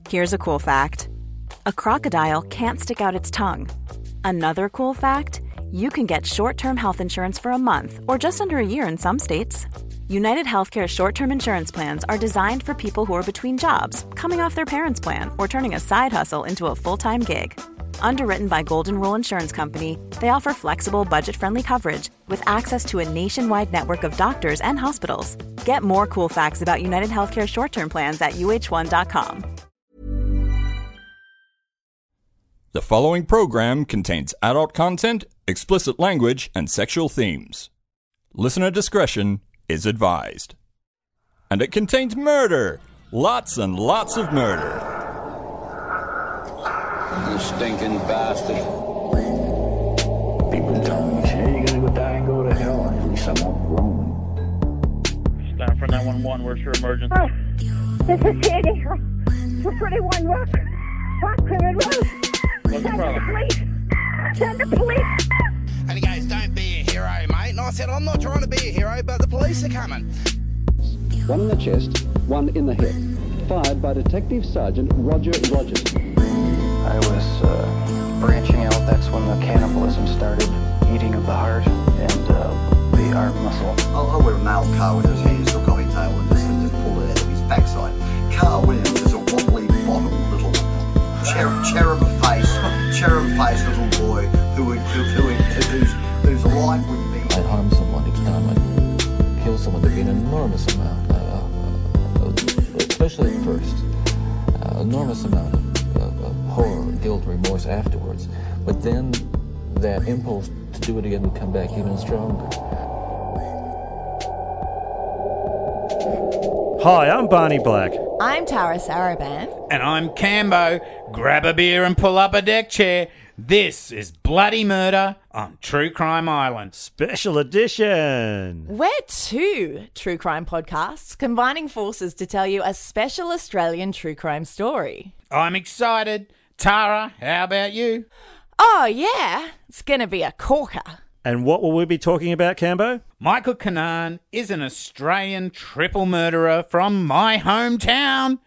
Here's a cool fact. A crocodile can't stick out its tongue. Another cool fact, you can get short-term health insurance for a month or just under a year in some states. United Healthcare short-term insurance plans are designed for people who are between jobs, coming off their parents' plan, or turning a side hustle into a full-time gig. Underwritten by Golden Rule Insurance Company, they offer flexible, budget-friendly coverage with access to a nationwide network of doctors and hospitals. Get more cool facts about United Healthcare short-term plans at uh1.com. The following program contains adult content, explicit language, and sexual themes. Listener discretion is advised. And it contains murder. Lots and lots of murder. You stinking bastard. People tell me, hey, you're gonna go die and go to hell. At least I won't roam. Stand for 911, where's your emergency? Oh, this is Sandy. For 31 Rock Crimin Road. What's the problem? Send the police. And he goes, don't be a hero, mate. And I said, I'm not trying to be a hero, but the police are coming. One in the chest, one in the head. Fired by Detective Sergeant Roger Rogers. I was branching out. That's when the cannibalism started. Eating of the heart and the arm muscle. I would have nailed Carl Williams' hands to a coffee table and just pulled it out of his backside. Carl Williams is a wobbly, bottom little cherub-faced little boy whose life would be. I'd harm someone each time I'd kill someone. There'd be an enormous amount, especially at first, enormous amount of horror, guilt, remorse afterwards. But then that impulse to do it again would come back even stronger. Hi, I'm Barney Black. I'm Tara Saraban. And I'm Cambo. Grab a beer and pull up a deck chair. This is Bloody Murder on True Crime Island. Special edition. We're two true crime podcasts combining forces to tell you a special Australian true crime story. I'm excited. Tara, how about you? Oh, yeah. It's going to be a corker. And what will we be talking about, Cambo? Michael Kinane is an Australian triple murderer from my hometown,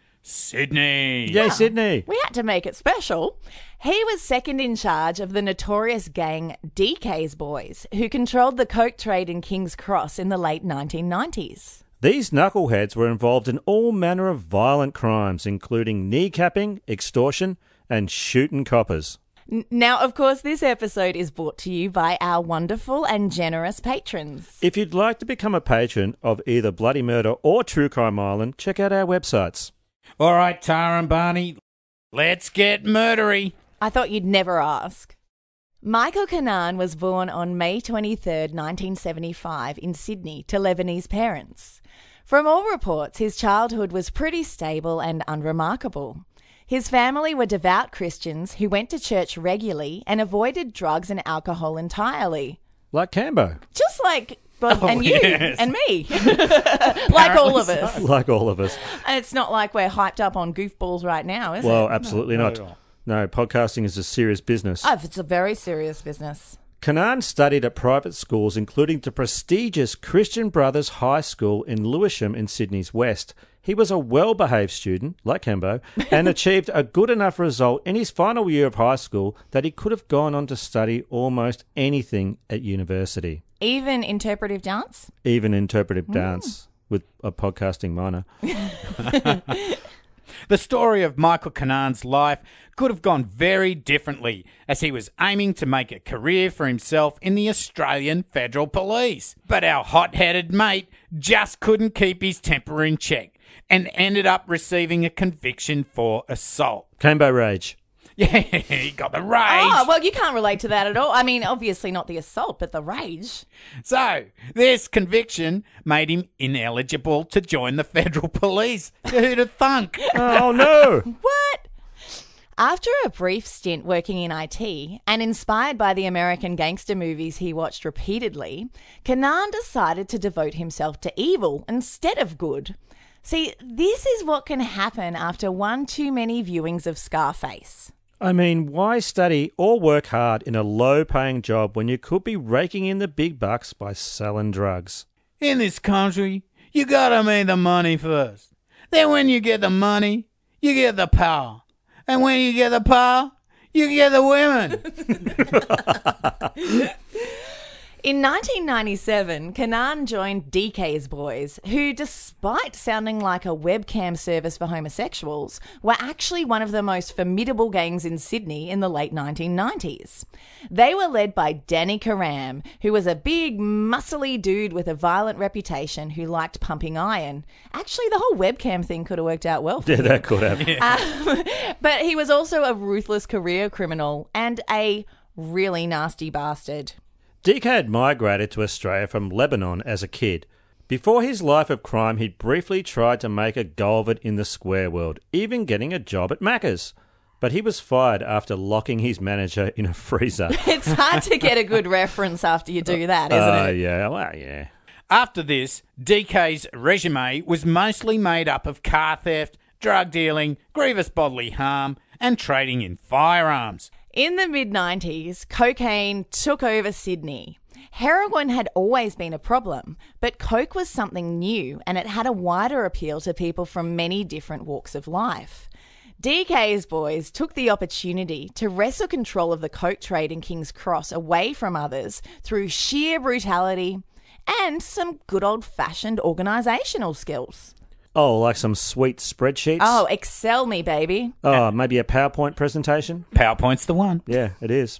Sydney. Yay, Sydney. We had to make it special. He was second in charge of the notorious gang DK's Boys, who controlled the coke trade in King's Cross in the late 1990s. These knuckleheads were involved in all manner of violent crimes, including kneecapping, extortion, and shooting coppers. Now, of course, this episode is brought to you by our wonderful and generous patrons. If you'd like to become a patron of either Bloody Murder or True Crime Island, check out our websites. All right, Tara and Barney, let's get murdery. I thought you'd never ask. Michael Kinane was born on May 23rd, 1975 in Sydney to Lebanese parents. From all reports, his childhood was pretty stable and unremarkable. His family were devout Christians who went to church regularly and avoided drugs and alcohol entirely. Like Cambo. Just like... and you and me. Like all of us. Like all of us. And it's not like we're hyped up on goofballs right now, is it? Well, absolutely not. No, podcasting is a serious business. Oh, it's a very serious business. Kinane studied at private schools, including the prestigious Christian Brothers High School in Lewisham in Sydney's west. He was a well-behaved student, like Cambo, and achieved a good enough result in his final year of high school that he could have gone on to study almost anything at university. Even interpretive dance? Even interpretive dance, with a podcasting minor. The story of Michael Kinane's life could have gone very differently, as he was aiming to make a career for himself in the Australian Federal Police. But our hot-headed mate just couldn't keep his temper in check and ended up receiving a conviction for assault. Cambo rage. Yeah, he got the rage. Oh, well, you can't relate to that at all. I mean, obviously not the assault, but the rage. So, this conviction made him ineligible to join the Federal Police. Who'd have thunk? Oh, no. What? After a brief stint working in IT, and inspired by the American gangster movies he watched repeatedly, Kinane decided to devote himself to evil instead of good. See, this is what can happen after one too many viewings of Scarface. I mean, why study or work hard in a low-paying job when you could be raking in the big bucks by selling drugs? In this country, you gotta make the money first. Then when you get the money, you get the power. And when you get the power, you get the women. In 1997, Kanan joined DK's Boys, who, despite sounding like a webcam service for homosexuals, were actually one of the most formidable gangs in Sydney in the late 1990s. They were led by Danny Karam, who was a big, muscly dude with a violent reputation who liked pumping iron. Actually, the whole webcam thing could have worked out well for him. That could have. But he was also a ruthless career criminal and a really nasty bastard. DK had migrated to Australia from Lebanon as a kid. Before his life of crime, he'd briefly tried to make a go of it in the square world, even getting a job at Macca's. But he was fired after locking his manager in a freezer. It's hard to get a good reference after you do that, isn't it? Yeah, well, yeah. After this, DK's resume was mostly made up of car theft, drug dealing, grievous bodily harm, and trading in firearms. In the mid-90s, cocaine took over Sydney. Heroin had always been a problem, but coke was something new and it had a wider appeal to people from many different walks of life. DK's Boys took the opportunity to wrestle control of the coke trade in King's Cross away from others through sheer brutality and some good old-fashioned organisational skills. Oh, like some sweet spreadsheets? Oh, Excel me, baby. Oh, maybe a PowerPoint presentation? PowerPoint's the one. Yeah, it is.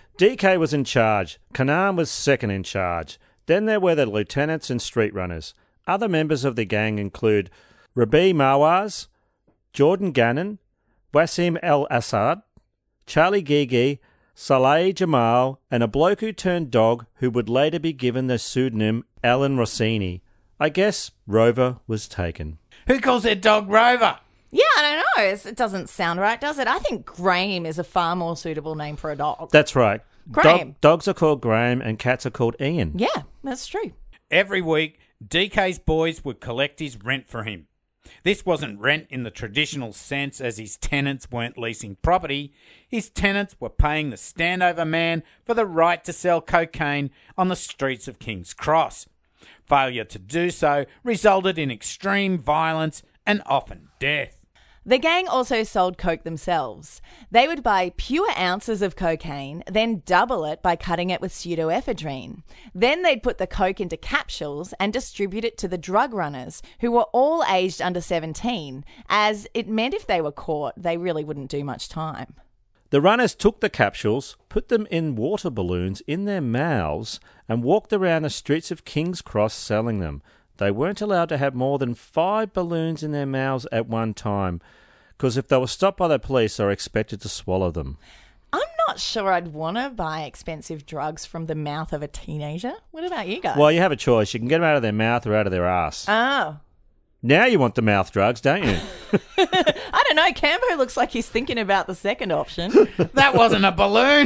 DK was in charge. Kanan was second in charge. Then there were the lieutenants and street runners. Other members of the gang include Rabi Mawaz, Jordan Gannon, Wasim El Assad, Charlie Gigi, Saleh Jamal, and a bloke who turned dog who would later be given the pseudonym Alan Rossini. I guess Rover was taken. Who calls their dog Rover? Yeah, I don't know. It doesn't sound right, does it? I think Graham is a far more suitable name for a dog. That's right. Graham. Dogs are called Graham and cats are called Ian. Yeah, that's true. Every week, DK's Boys would collect his rent for him. This wasn't rent in the traditional sense, as his tenants weren't leasing property. His tenants were paying the standover man for the right to sell cocaine on the streets of King's Cross. Failure to do so resulted in extreme violence and often death. The gang also sold coke themselves. They would buy pure ounces of cocaine, then double it by cutting it with pseudoephedrine. Then they'd put the coke into capsules and distribute it to the drug runners, who were all aged under 17, as it meant if they were caught, they really wouldn't do much time. The runners took the capsules, put them in water balloons in their mouths, and walked around the streets of King's Cross selling them. They weren't allowed to have more than 5 balloons in their mouths at one time, because if they were stopped by the police, they were expected to swallow them. I'm not sure I'd want to buy expensive drugs from the mouth of a teenager. What about you guys? Well, you have a choice. You can get them out of their mouth or out of their ass. Oh. Now you want the mouth drugs, don't you? I don't know. Cambo looks like he's thinking about the second option. That wasn't a balloon.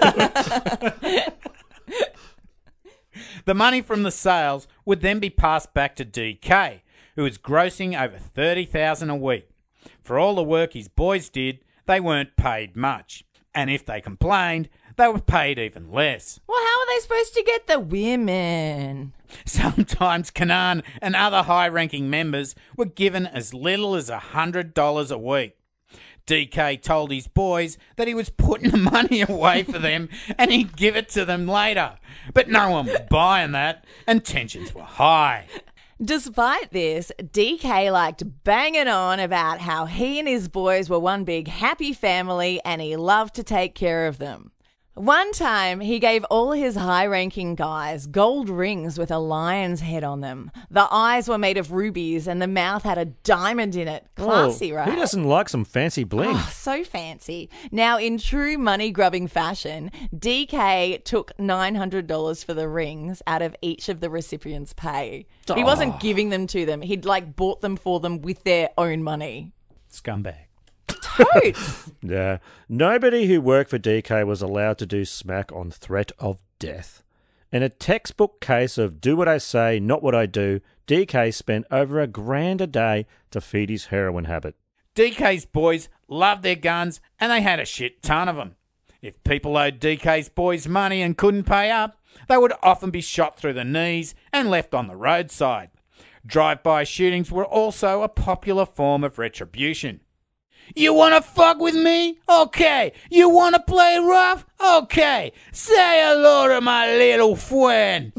The money from the sales would then be passed back to DK, who was grossing over $30,000 a week. For all the work his boys did, they weren't paid much. And if they complained, they were paid even less. Well, how are they supposed to get the women? Sometimes Kanan and other high-ranking members were given as little as $100 a week. DK told his boys that he was putting the money away for them and he'd give it to them later. But no one was buying that and tensions were high. Despite this, DK liked banging on about how he and his boys were one big happy family and he loved to take care of them. One time, he gave all his high-ranking guys gold rings with a lion's head on them. The eyes were made of rubies and the mouth had a diamond in it. Classy, right? Who doesn't like some fancy bling? Oh, so fancy. Now, in true money-grubbing fashion, DK took $900 for the rings out of each of the recipients' pay. He wasn't giving them to them. He'd, bought them for them with their own money. Scumbag. Totes. Yeah. Nobody who worked for DK was allowed to do smack on threat of death. In a textbook case of do what I say, not what I do, DK spent over $1,000 a day to feed his heroin habit. DK's boys loved their guns and they had a shit ton of them. If people owed DK's boys money and couldn't pay up, they would often be shot through the knees and left on the roadside. Drive-by shootings were also a popular form of retribution. You want to fuck with me? Okay. You want to play rough? Okay. Say hello to my little friend.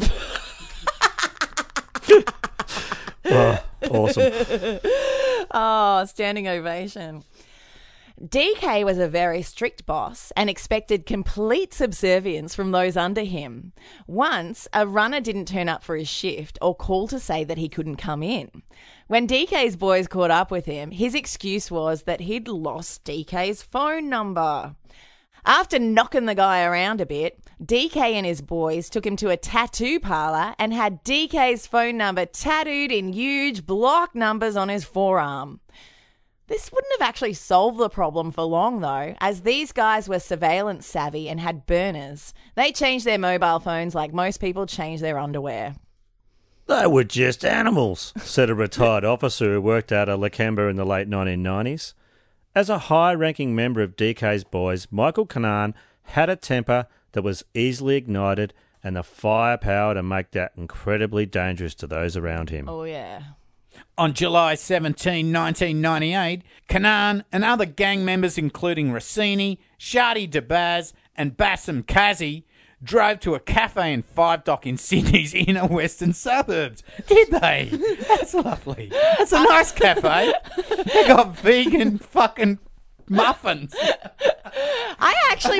Oh, awesome. Oh, standing ovation. DK was a very strict boss and expected complete subservience from those under him. Once, a runner didn't turn up for his shift or call to say that he couldn't come in. When DK's boys caught up with him, his excuse was that he'd lost DK's phone number. After knocking the guy around a bit, DK and his boys took him to a tattoo parlour and had DK's phone number tattooed in huge block numbers on his forearm. This wouldn't have actually solved the problem for long, though, as these guys were surveillance savvy and had burners. They changed their mobile phones like most people change their underwear. They were just animals, said a retired officer who worked out of Lakemba in the late 1990s. As a high-ranking member of DK's boys, Michael Kanan had a temper that was easily ignited and the firepower to make that incredibly dangerous to those around him. Oh, yeah. On July 17, 1998, Kanan and other gang members including Rossini, Shadi Dabaz and Bassem Kazi drove to a cafe in Five Dock in Sydney's inner western suburbs. Did they? That's lovely. That's a nice cafe. They got vegan fucking muffins. I actually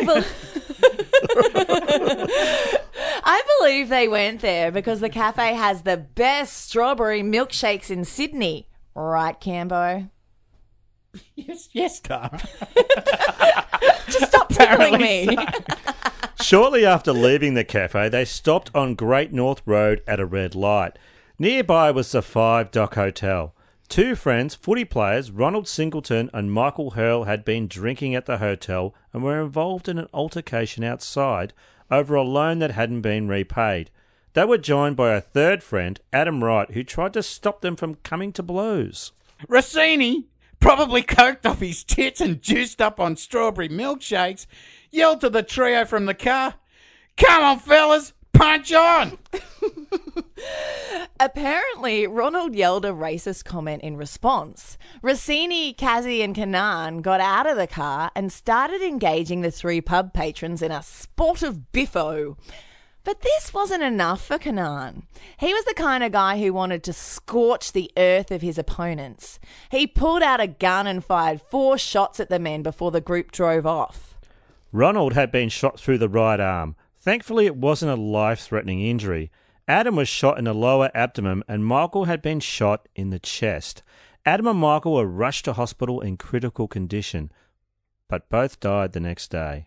I believe they went there because the cafe has the best strawberry milkshakes in Sydney. Right, Cambo? Yes, Tara. Just stop tickling me. Shortly after leaving the cafe, they stopped on Great North Road at a red light. Nearby was the Five Dock Hotel. Two friends, footy players, Ronald Singleton and Michael Hurl, had been drinking at the hotel and were involved in an altercation outside over a loan that hadn't been repaid. They were joined by a third friend, Adam Wright, who tried to stop them from coming to blows. Rossini, probably coked off his tits and juiced up on strawberry milkshakes, yelled to the trio from the car, "Come on, fellas, punch on!" Apparently, Ronald yelled a racist comment in response. Rossini, Kazi and Kanan got out of the car and started engaging the three pub patrons in a sport of biffo. But this wasn't enough for Kanan. He was the kind of guy who wanted to scorch the earth of his opponents. He pulled out a gun and fired 4 shots at the men before the group drove off. Ronald had been shot through the right arm. Thankfully, it wasn't a life-threatening injury. Adam was shot in the lower abdomen and Michael had been shot in the chest. Adam and Michael were rushed to hospital in critical condition, but both died the next day.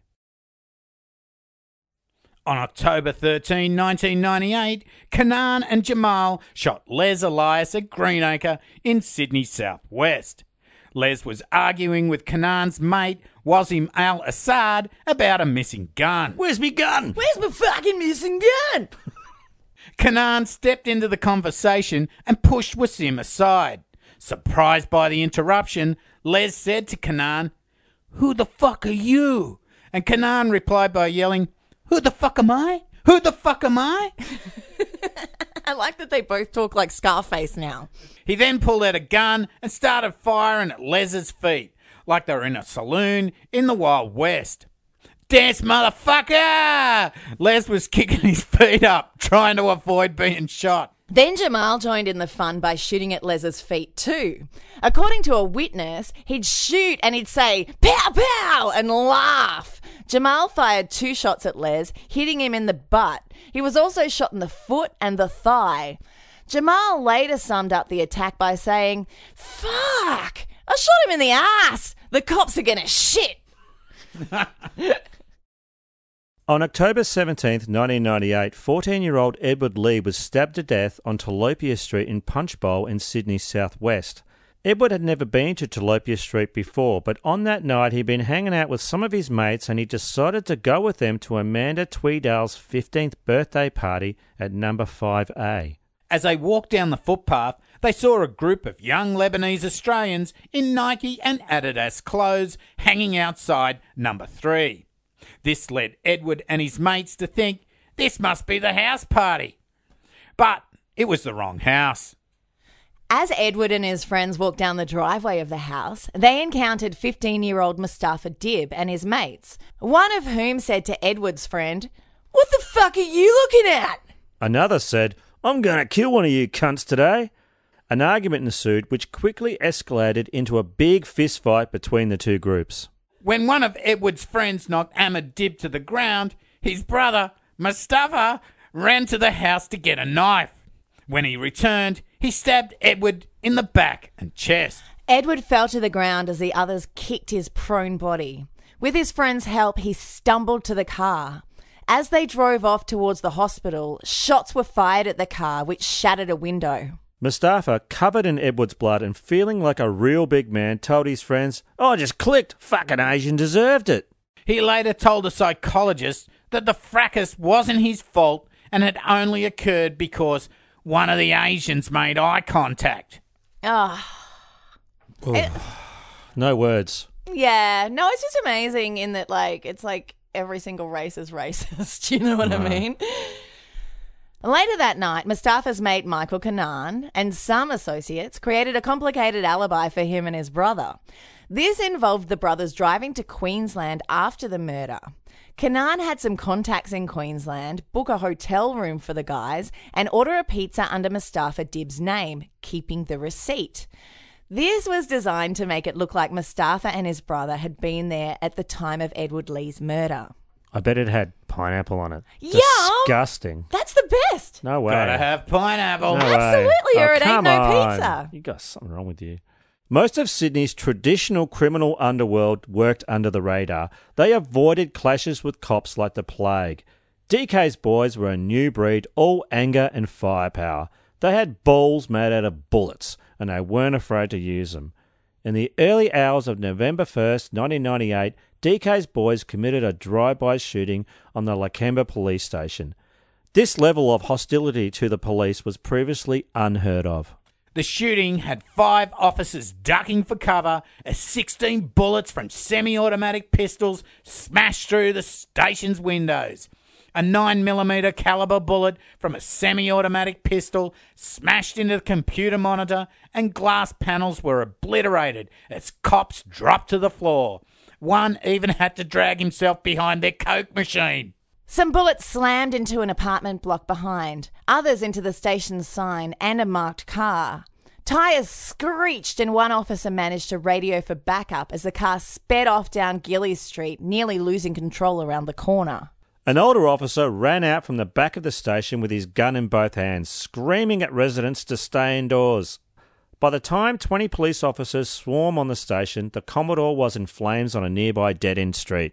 On October 13, 1998, Kanan and Jamal shot Les Elias at Greenacre in Sydney southwest. Les was arguing with Kanan's mate, Wasim Al-Assad, about a missing gun. Where's me gun? Where's my fucking missing gun? Kanan stepped into the conversation and pushed Wasim aside. Surprised by the interruption, Les said to Kanan, "Who the fuck are you?" And Kanan replied by yelling, "Who the fuck am I? Who the fuck am I?" I like that they both talk like Scarface now. He then pulled out a gun and started firing at Les's feet, like they were in a saloon in the Wild West. "Dance, motherfucker!" Les was kicking his feet up, trying to avoid being shot. Then Jamal joined in the fun by shooting at Les's feet too. According to a witness, he'd shoot and he'd say, "Pow, pow," and laugh. Jamal fired 2 shots at Les, hitting him in the butt. He was also shot in the foot and the thigh. Jamal later summed up the attack by saying, "Fuck, I shot him in the ass. The cops are gonna shit." On October 17th, 1998, 14-year-old Edward Lee was stabbed to death on Tilapia Street in Punchbowl in Sydney's southwest. Edward had never been to Tilapia Street before, but on that night he'd been hanging out with some of his mates and he decided to go with them to Amanda Tweedale's 15th birthday party at number 5A. As they walked down the footpath, they saw a group of young Lebanese Australians in Nike and Adidas clothes hanging outside number 3. This led Edward and his mates to think this must be the house party. But it was the wrong house. As Edward and his friends walked down the driveway of the house, they encountered 15-year-old Mustafa Dib and his mates, one of whom said to Edward's friend, "What the fuck are you looking at?" Another said, "I'm going to kill one of you cunts today." An argument ensued which quickly escalated into a big fist fight between the two groups. When one of Edward's friends knocked Ahmed Dib to the ground, his brother, Mustafa, ran to the house to get a knife. When he returned, he stabbed Edward in the back and chest. Edward fell to the ground as the others kicked his prone body. With his friend's help, he stumbled to the car. As they drove off towards the hospital, shots were fired at the car, which shattered a window. Mustafa, covered in Edward's blood and feeling like a real big man, told his friends, "Oh, I just clicked. Fucking Asian deserved it." He later told a psychologist that the fracas wasn't his fault and had only occurred because one of the Asians made eye contact. Oh. No words. Yeah, no, it's just amazing in that, it's like every single race is racist. You know what I mean? Later that night, Mustafa's mate Michael Kanan and some associates created a complicated alibi for him and his brother. This involved the brothers driving to Queensland after the murder. Kanan had some contacts in Queensland, book a hotel room for the guys, and order a pizza under Mustafa Dib's name, keeping the receipt. This was designed to make it look like Mustafa and his brother had been there at the time of Edward Lee's murder. I bet it had pineapple on it. Yum! Disgusting. That's the best. No way. Gotta have pineapple. No Absolutely, or it ain't no on. pizza. You got something wrong with you. Most of Sydney's traditional criminal underworld worked under the radar. They avoided clashes with cops like the plague. DK's boys were a new breed, all anger and firepower. They had balls made out of bullets, and they weren't afraid to use them. In the early hours of November 1st, 1998, DK's boys committed a drive-by shooting on the Lakemba police station. This level of hostility to the police was previously unheard of. The shooting had 5 officers ducking for cover as 16 bullets from semi-automatic pistols smashed through the station's windows. A 9mm caliber bullet from a semi-automatic pistol smashed into the computer monitor, and glass panels were obliterated as cops dropped to the floor. One even had to drag himself behind their Coke machine. Some bullets slammed into an apartment block behind, others into the station's sign and a marked car. Tyres screeched and one officer managed to radio for backup as the car sped off down Gillies Street, nearly losing control around the corner. An older officer ran out from the back of the station with his gun in both hands, screaming at residents to stay indoors. By the time 20 police officers swarmed on the station, the Commodore was in flames on a nearby dead-end street.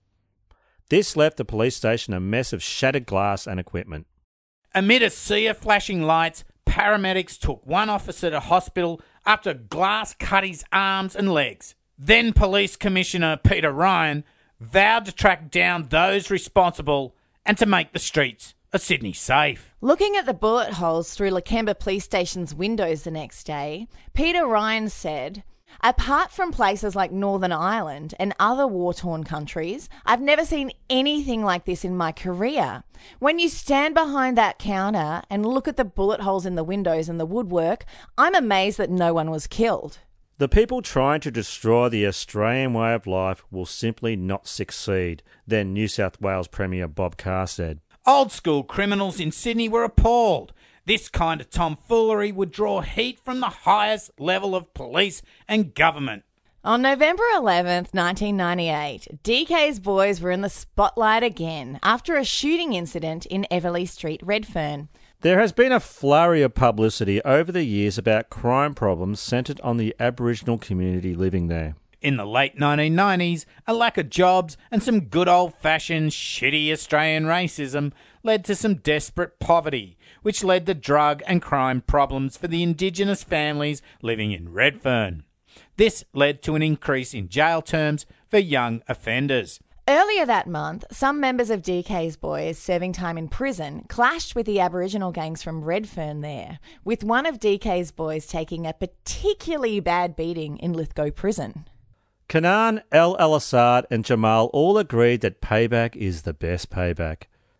This left the police station a mess of shattered glass and equipment. Amid a sea of flashing lights, paramedics took one officer to hospital after glass cut his arms and legs. Then Police Commissioner Peter Ryan vowed to track down those responsible and to make the streets of Sydney safe. Looking at the bullet holes through Lakemba Police Station's windows the next day, Peter Ryan said, "Apart from places like Northern Ireland and other war-torn countries, I've never seen anything like this in my career. When you stand behind that counter and look at the bullet holes in the windows and the woodwork, I'm amazed that no one was killed." The people trying to destroy the Australian way of life will simply not succeed, then New South Wales Premier Bob Carr said. Old school criminals in Sydney were appalled. This kind of tomfoolery would draw heat from the highest level of police and government. On November 11th, 1998, DK's boys were in the spotlight again after a shooting incident in Everleigh Street, Redfern. There has been a flurry of publicity over the years about crime problems centred on the Aboriginal community living there. In the late 1990s, a lack of jobs and some good old-fashioned shitty Australian racism led to some desperate poverty, which led to drug and crime problems for the Indigenous families living in Redfern. This led to an increase in jail terms for young offenders. Earlier that month, some members of DK's boys serving time in prison clashed with the Aboriginal gangs from Redfern there, with one of DK's boys taking a particularly bad beating in Lithgow Prison. Kanan, El Al-Assad and Jamal all agreed that payback is the best payback.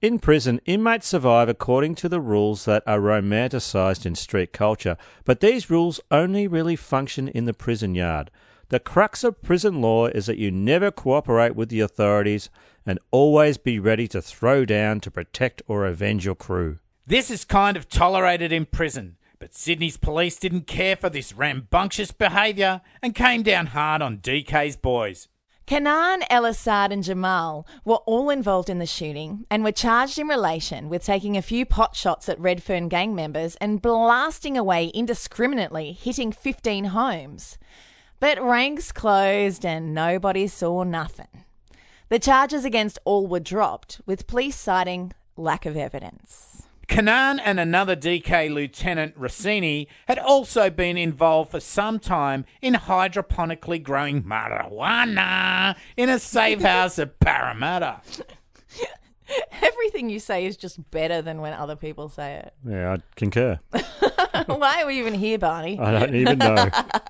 In prison, inmates survive according to the rules that are romanticised in street culture, but these rules only really function in the prison yard. The crux of prison law is that you never cooperate with the authorities and always be ready to throw down to protect or avenge your crew. This is kind of tolerated in prison, but Sydney's police didn't care for this rambunctious behaviour and came down hard on DK's boys. Kanan, El Assad and Jamal were all involved in the shooting and were charged in relation with taking a few pot shots at Redfern gang members and blasting away indiscriminately, hitting 15 homes. But ranks closed and nobody saw nothing. The charges against all were dropped, with police citing lack of evidence. Kanan and another DK Lieutenant Rossini had also been involved for some time in hydroponically growing marijuana in a safe house at Parramatta. Everything you say is just better than when other people say it. Yeah, I concur. Why are we even here, Barney? I don't even know.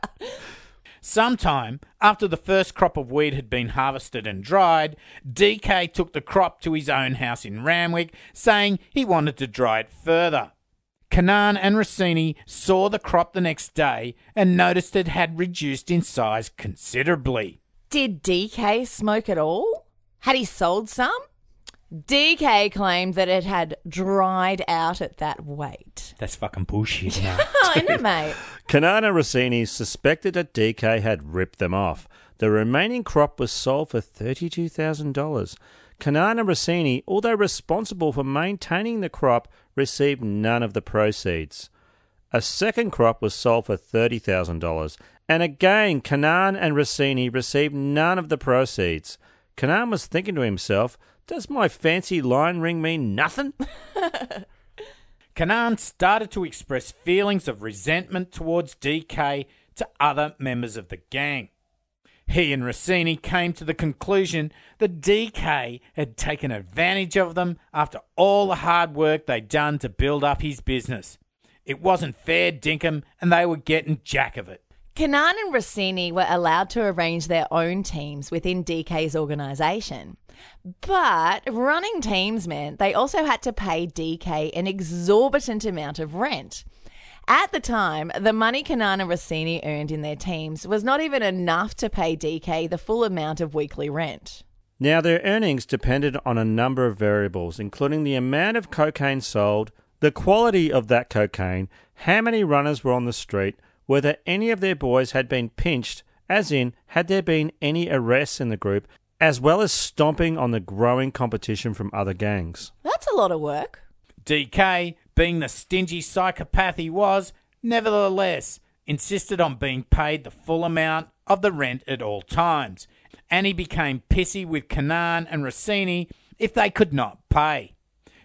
Sometime after the first crop of weed had been harvested and dried, DK took the crop to his own house in Randwick, saying he wanted to dry it further. Kanan and Rossini saw the crop the next day and noticed it had reduced in size considerably. Did DK smoke at all? Had he sold some? DK claimed that it had dried out at that weight. That's fucking bullshit, man. Isn't it, mate? Kanan and Rossini suspected that DK had ripped them off. The remaining crop was sold for $32,000. Kanan and Rossini, although responsible for maintaining the crop, received none of the proceeds. A second crop was sold for $30,000. And again, Kanan and Rossini received none of the proceeds. Kanan was thinking to himself, does my fancy line ring mean nothing? Kanan started to express feelings of resentment towards DK to other members of the gang. He and Rossini came to the conclusion that DK had taken advantage of them after all the hard work they'd done to build up his business. It wasn't fair dinkum and they were getting jack of it. Kanan and Rossini were allowed to arrange their own teams within DK's organisation. But running teams meant they also had to pay DK an exorbitant amount of rent. At the time, the money Kanan and Rossini earned in their teams was not even enough to pay DK the full amount of weekly rent. Now, their earnings depended on a number of variables, including the amount of cocaine sold, the quality of that cocaine, how many runners were on the street, whether any of their boys had been pinched, as in, had there been any arrests in the group, as well as stomping on the growing competition from other gangs. That's a lot of work. DK, being the stingy psychopath he was, nevertheless insisted on being paid the full amount of the rent at all times, and he became pissy with Kanan and Rossini if they could not pay.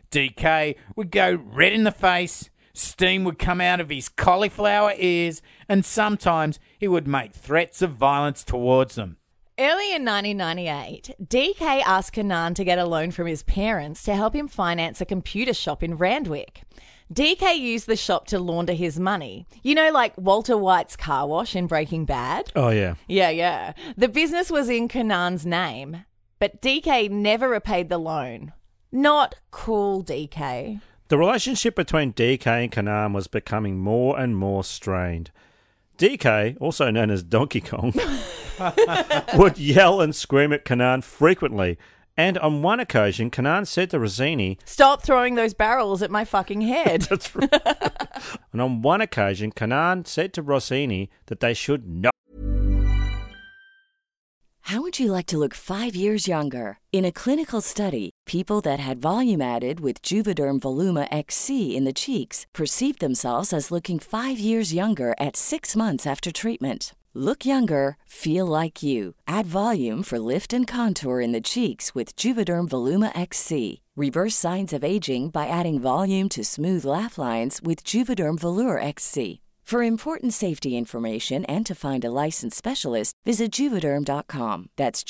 DK would go red in the face, steam would come out of his cauliflower ears, and sometimes he would make threats of violence towards them. Early in 1998, DK asked Kanan to get a loan from his parents to help him finance a computer shop in Randwick. DK used the shop to launder his money. You know, like Walter White's car wash in Breaking Bad? Oh, yeah. Yeah. The business was in Kanan's name, but DK never repaid the loan. Not cool, DK. The relationship between DK and Kanan was becoming more and more strained. DK, also known as Donkey Kong, would yell and scream at Kanan frequently. And on one occasion, Kanan said to Rossini, "Stop throwing those barrels at my fucking head." That's right. And on one occasion, Kanan said to Rossini that they should not. How would you like to look 5 years younger? In a clinical study, people that had volume added with Juvederm Voluma XC in the cheeks perceived themselves as looking 5 years younger at 6 months after treatment. Look younger, feel like you. Add volume for lift and contour in the cheeks with Juvederm Voluma XC. Reverse signs of aging by adding volume to smooth laugh lines with Juvederm Volure XC. For important safety information and to find a licensed specialist, visit Juvederm.com. That's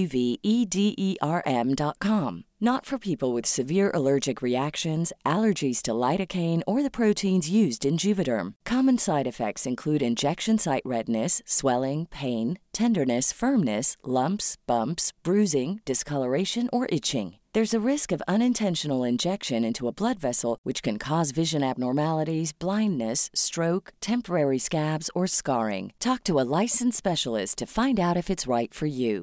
JUVEDERM.com. Not for people with severe allergic reactions, allergies to lidocaine, or the proteins used in Juvederm. Common side effects include injection site redness, swelling, pain, tenderness, firmness, lumps, bumps, bruising, discoloration, or itching. There's a risk of unintentional injection into a blood vessel, which can cause vision abnormalities, blindness, stroke, temporary scabs, or scarring. Talk to a licensed specialist to find out if it's right for you.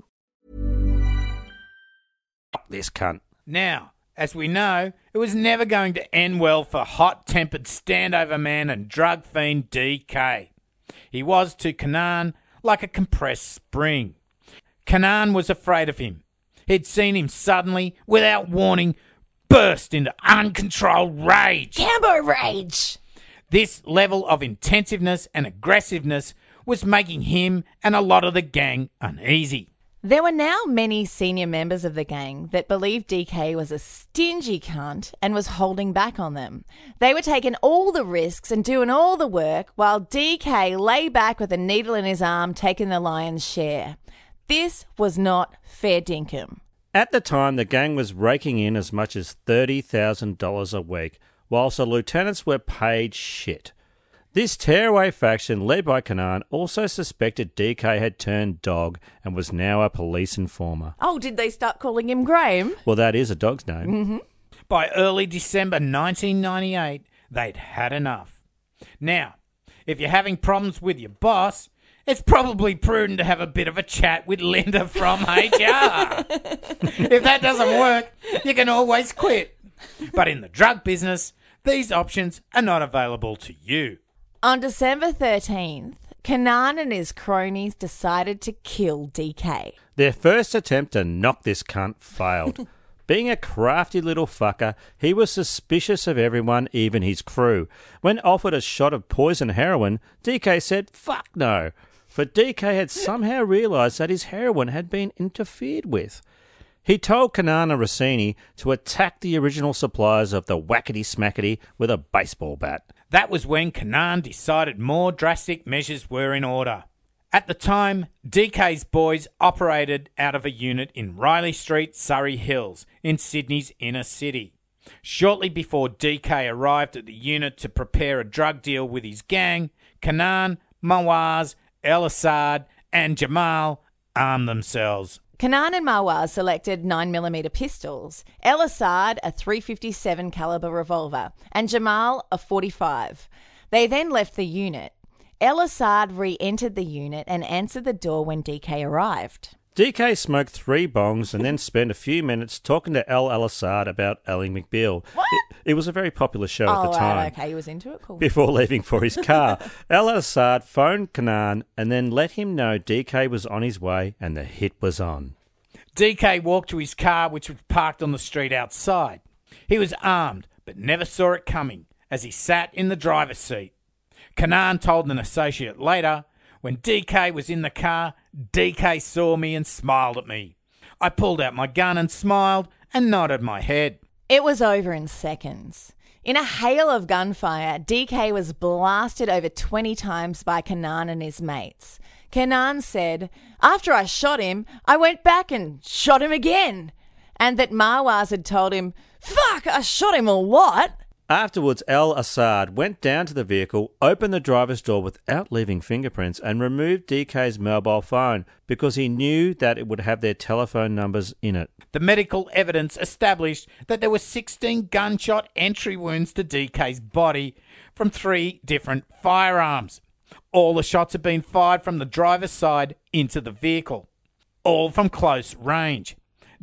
This cunt. Now, as we know, it was never going to end well for hot-tempered standover man and drug fiend DK. He was to Canaan like a compressed spring. Canaan was afraid of him. He'd seen him suddenly, without warning, burst into uncontrolled rage. Cambo rage! This level of intensiveness and aggressiveness was making him and a lot of the gang uneasy. There were now many senior members of the gang that believed DK was a stingy cunt and was holding back on them. They were taking all the risks and doing all the work while DK lay back with a needle in his arm taking the lion's share. This was not fair dinkum. At the time, the gang was raking in as much as $30,000 a week, whilst the lieutenants were paid shit. This tearaway faction, led by Canaan, also suspected DK had turned dog and was now a police informer. Oh, did they start calling him Graham? Well, that is a dog's name. Mm-hmm. By early December 1998, they'd had enough. Now, if you're having problems with your boss, it's probably prudent to have a bit of a chat with Linda from HR. If that doesn't work, you can always quit. But in the drug business, these options are not available to you. On December 13th, Canaan and his cronies decided to kill DK. Their first attempt to knock this cunt failed. Being a crafty little fucker, he was suspicious of everyone, even his crew. When offered a shot of poison heroin, DK said, "Fuck no." For DK had somehow realised that his heroin had been interfered with. He told Canaan and Rossini to attack the original suppliers of the whackety-smackety with a baseball bat. That was when Canaan decided more drastic measures were in order. At the time, DK's boys operated out of a unit in Riley Street, Surrey Hills, in Sydney's inner city. Shortly before DK arrived at the unit to prepare a drug deal with his gang, Canaan, Mawaz, El Assad and Jamal armed themselves. Canaan and Mawaz selected 9mm pistols, El Assad a .357 caliber revolver, and Jamal a .45. They then left the unit. El Assad re-entered the unit and answered the door when DK arrived. DK smoked 3 bongs and then spent a few minutes talking to El Assad about Ally McBeal. What? It was a very popular show at the time. Right, okay, he was into it, cool. Before leaving for his car, El Assad phoned Canaan and then let him know DK was on his way and the hit was on. DK walked to his car, which was parked on the street outside. He was armed, but never saw it coming, as he sat in the driver's seat. Canaan told an associate later, when DK was in the car, DK saw me and smiled at me. I pulled out my gun and smiled and nodded my head. It was over in seconds. In a hail of gunfire, DK was blasted over 20 times by Canaan and his mates. Canaan said, "After I shot him, I went back and shot him again." And that Mawaz had told him, "Fuck, I shot him or what?" Afterwards, El Assad went down to the vehicle, opened the driver's door without leaving fingerprints, and removed DK's mobile phone because he knew that it would have their telephone numbers in it. The medical evidence established that there were 16 gunshot entry wounds to DK's body from 3 different firearms. All the shots had been fired from the driver's side into the vehicle, all from close range.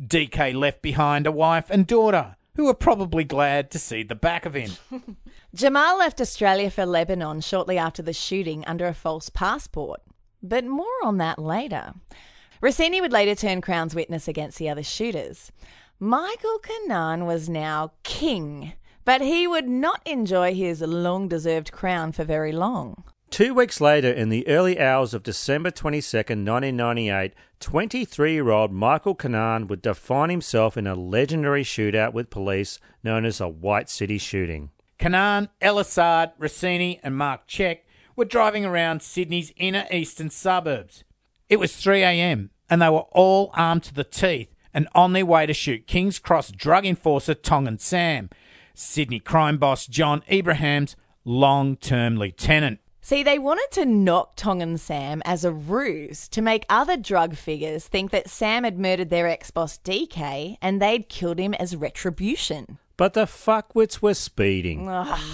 DK left behind a wife and daughter, who were probably glad to see the back of him. Jamal left Australia for Lebanon shortly after the shooting under a false passport. But more on that later. Rossini would later turn Crown's witness against the other shooters. Michael Canaan was now king, but he would not enjoy his long-deserved crown for very long. 2 weeks later, in the early hours of December 22nd, 1998, 23-year-old Michael Canaan would define himself in a legendary shootout with police known as a White City shooting. Canaan, El Assad, Rossini and Mark Check were driving around Sydney's inner eastern suburbs. It was 3 a.m. and they were all armed to the teeth and on their way to shoot King's Cross drug enforcer Tongan Sam, Sydney crime boss John Abraham's long-term lieutenant. See, they wanted to knock Tongan Sam as a ruse to make other drug figures think that Sam had murdered their ex-boss DK and they'd killed him as retribution. But the fuckwits were speeding.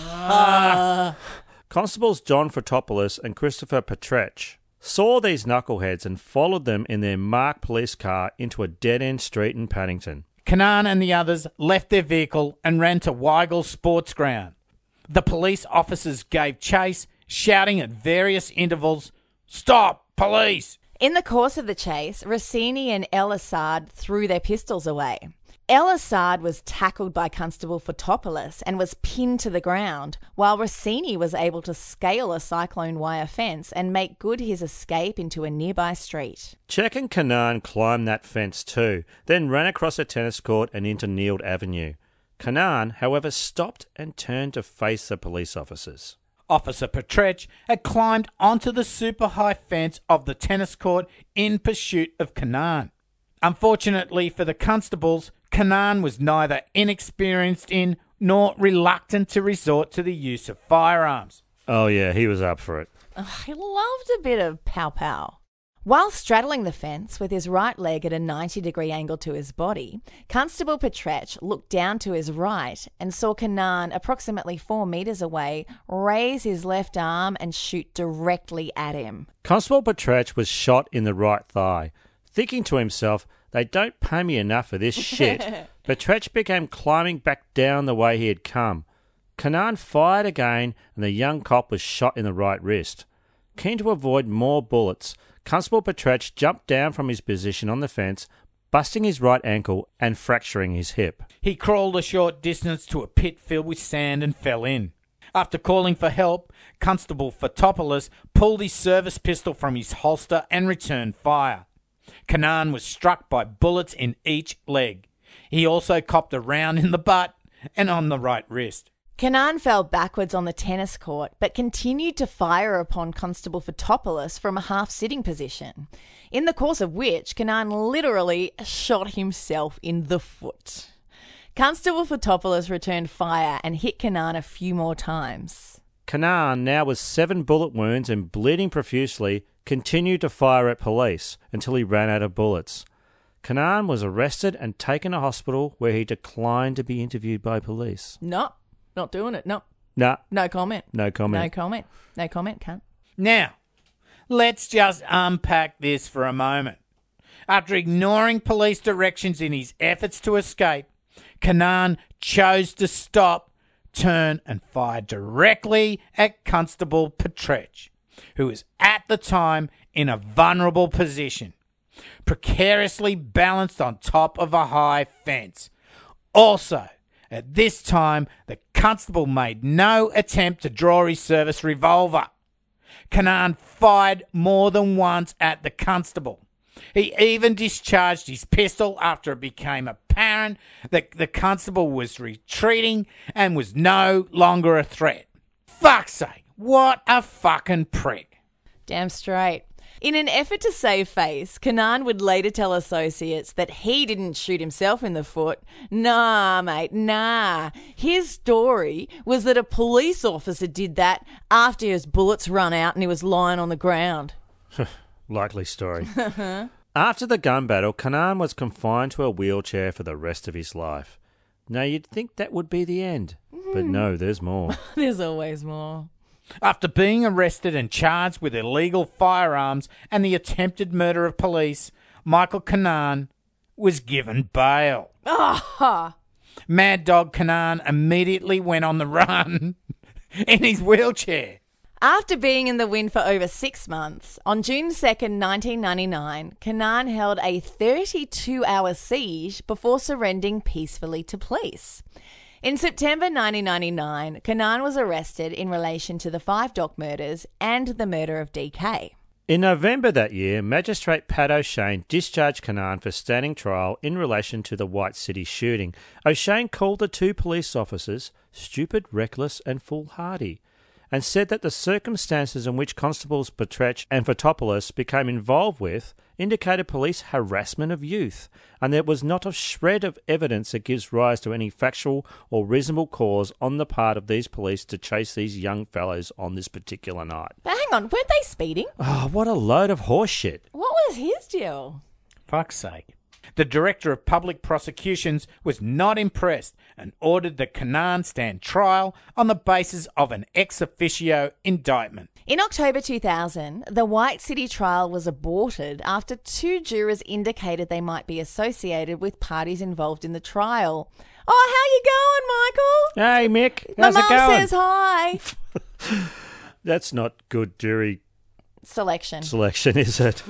Constables John Fotopoulos and Christopher Petrech saw these knuckleheads and followed them in their marked police car into a dead-end street in Paddington. Kanan and the others left their vehicle and ran to Weigel Sports Ground. The police officers gave chase, shouting at various intervals, "Stop, police!" In the course of the chase, Rossini and El Assad threw their pistols away. El Assad was tackled by Constable Fotopoulos and was pinned to the ground, while Rossini was able to scale a cyclone wire fence and make good his escape into a nearby street. Czech and Kanan climbed that fence too, then ran across a tennis court and into Neild Avenue. Kanan, however, stopped and turned to face the police officers. Officer Petrech had climbed onto the super high fence of the tennis court in pursuit of Kanan. Unfortunately for the constables, Kanan was neither inexperienced in nor reluctant to resort to the use of firearms. Oh yeah, he was up for it. He loved a bit of pow-pow. While straddling the fence with his right leg at a 90-degree angle to his body, Constable Petrech looked down to his right and saw Kanan approximately 4 metres away raise his left arm and shoot directly at him. Constable Petrech was shot in the right thigh. Thinking to himself, they don't pay me enough for this shit, Petrech began climbing back down the way he had come. Kanan fired again and the young cop was shot in the right wrist. Keen to avoid more bullets, Constable Petrech jumped down from his position on the fence, busting his right ankle and fracturing his hip. He crawled a short distance to a pit filled with sand and fell in. After calling for help, Constable Fotopoulos pulled his service pistol from his holster and returned fire. Kanan was struck by bullets in each leg. He also copped a round in the butt and on the right wrist. Kanan fell backwards on the tennis court but continued to fire upon Constable Fotopoulos from a half-sitting position, in the course of which Kanan literally shot himself in the foot. Constable Fotopoulos returned fire and hit Kanan a few more times. Kanan, now with 7 bullet wounds and bleeding profusely, continued to fire at police until he ran out of bullets. Kanan was arrested and taken to hospital where he declined to be interviewed by police. No, not doing it, no. Nah. No comment. No comment. No comment. No comment, cunt. Now, let's just unpack this for a moment. After ignoring police directions in his efforts to escape, Kanan chose to stop, turn and fire directly at Constable Petrech, who was at the time in a vulnerable position, precariously balanced on top of a high fence. Also, at this time, the constable made no attempt to draw his service revolver. Kanan fired more than once at the constable. He even discharged his pistol after it became apparent that the constable was retreating and was no longer a threat. Fuck's sake, what a fucking prick. Damn straight. In an effort to save face, Kanan would later tell associates that he didn't shoot himself in the foot. Nah, mate, nah. His story was that a police officer did that after his bullets run out and he was lying on the ground. Likely story. After the gun battle, Kanan was confined to a wheelchair for the rest of his life. Now, you'd think that would be the end, but no, there's more. There's always more. After being arrested and charged with illegal firearms and the attempted murder of police, Michael Kanan was given bail. Mad Dog Kanan immediately went on the run in his wheelchair. After being in the wind for over 6 months, on June 2nd, 1999, Kanan held a 32-hour siege before surrendering peacefully to police. In September 1999, Kanan was arrested in relation to the 5 dock murders and the murder of DK. In November that year, Magistrate Pat O'Shane discharged Kanan for standing trial in relation to the White City shooting. O'Shane called the 2 police officers stupid, reckless and foolhardy, and said that the circumstances in which Constables Petrech and Fotopoulos became involved with, indicated police harassment of youth, and there was not a shred of evidence that gives rise to any factual or reasonable cause on the part of these police to chase these young fellows on this particular night. But hang on, weren't they speeding? Oh, what a load of horse shit. What was his deal? Fuck's sake. The Director of Public Prosecutions was not impressed and ordered that Cunnane stand trial on the basis of an ex officio indictment. In October 2000, the White City trial was aborted after 2 jurors indicated they might be associated with parties involved in the trial. Oh, how you going, Michael? Hey, Mick. How's My it going? mum says hi. That's not good jury Selection, is it?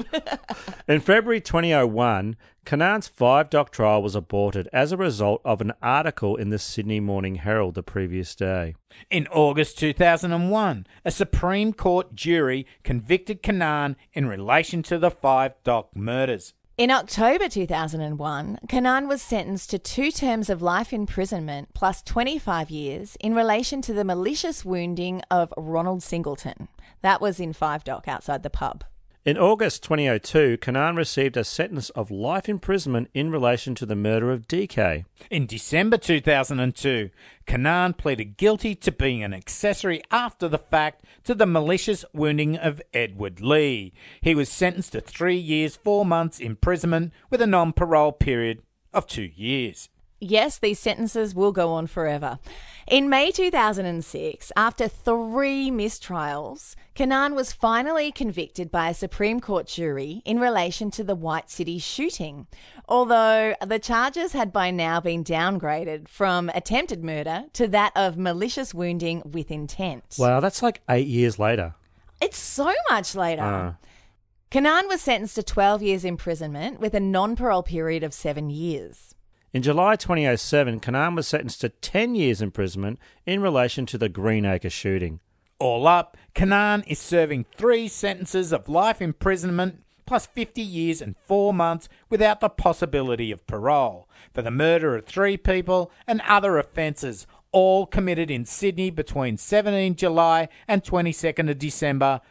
In February 2001, Cunnane's 5 dock trial was aborted as a result of an article in the Sydney Morning Herald the previous day. In August 2001, a Supreme Court jury convicted Cunnane in relation to the 5 dock murders. In October 2001, Cunnane was sentenced to 2 terms of life imprisonment plus 25 years in relation to the malicious wounding of Ronald Singleton. That was in 5 dock outside the pub. In August 2002, Cunnane received a sentence of life imprisonment in relation to the murder of DK. In December 2002, Cunnane pleaded guilty to being an accessory after the fact to the malicious wounding of Edward Lee. He was sentenced to 3 years, 4 months imprisonment with a non-parole period of 2 years. Yes, these sentences will go on forever. In May 2006, after 3 mistrials, Cunnane was finally convicted by a Supreme Court jury in relation to the White City shooting, although the charges had by now been downgraded from attempted murder to that of malicious wounding with intent. Wow, that's like 8 years later. It's so much later. Cunnane was sentenced to 12 years imprisonment with a non-parole period of 7 years. In July 2007, Cunnane was sentenced to 10 years imprisonment in relation to the Greenacre shooting. All up, Cunnane is serving 3 sentences of life imprisonment plus 50 years and 4 months without the possibility of parole for the murder of 3 people and other offences, all committed in Sydney between 17 July and 22nd of December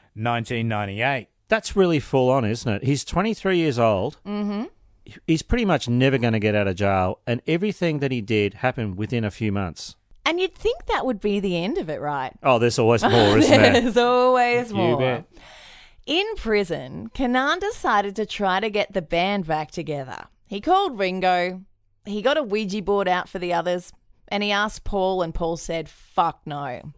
1998. That's really full on, isn't it? He's 23 years old. Mm-hmm. He's pretty much never going to get out of jail, and everything that he did happened within a few months. And you'd think that would be the end of it, right? Oh, there's always more, isn't there? There's always more. You bet. In prison, Cunnane decided to try to get the band back together. He called Ringo, he got a Ouija board out for the others, and he asked Paul, and Paul said, fuck no.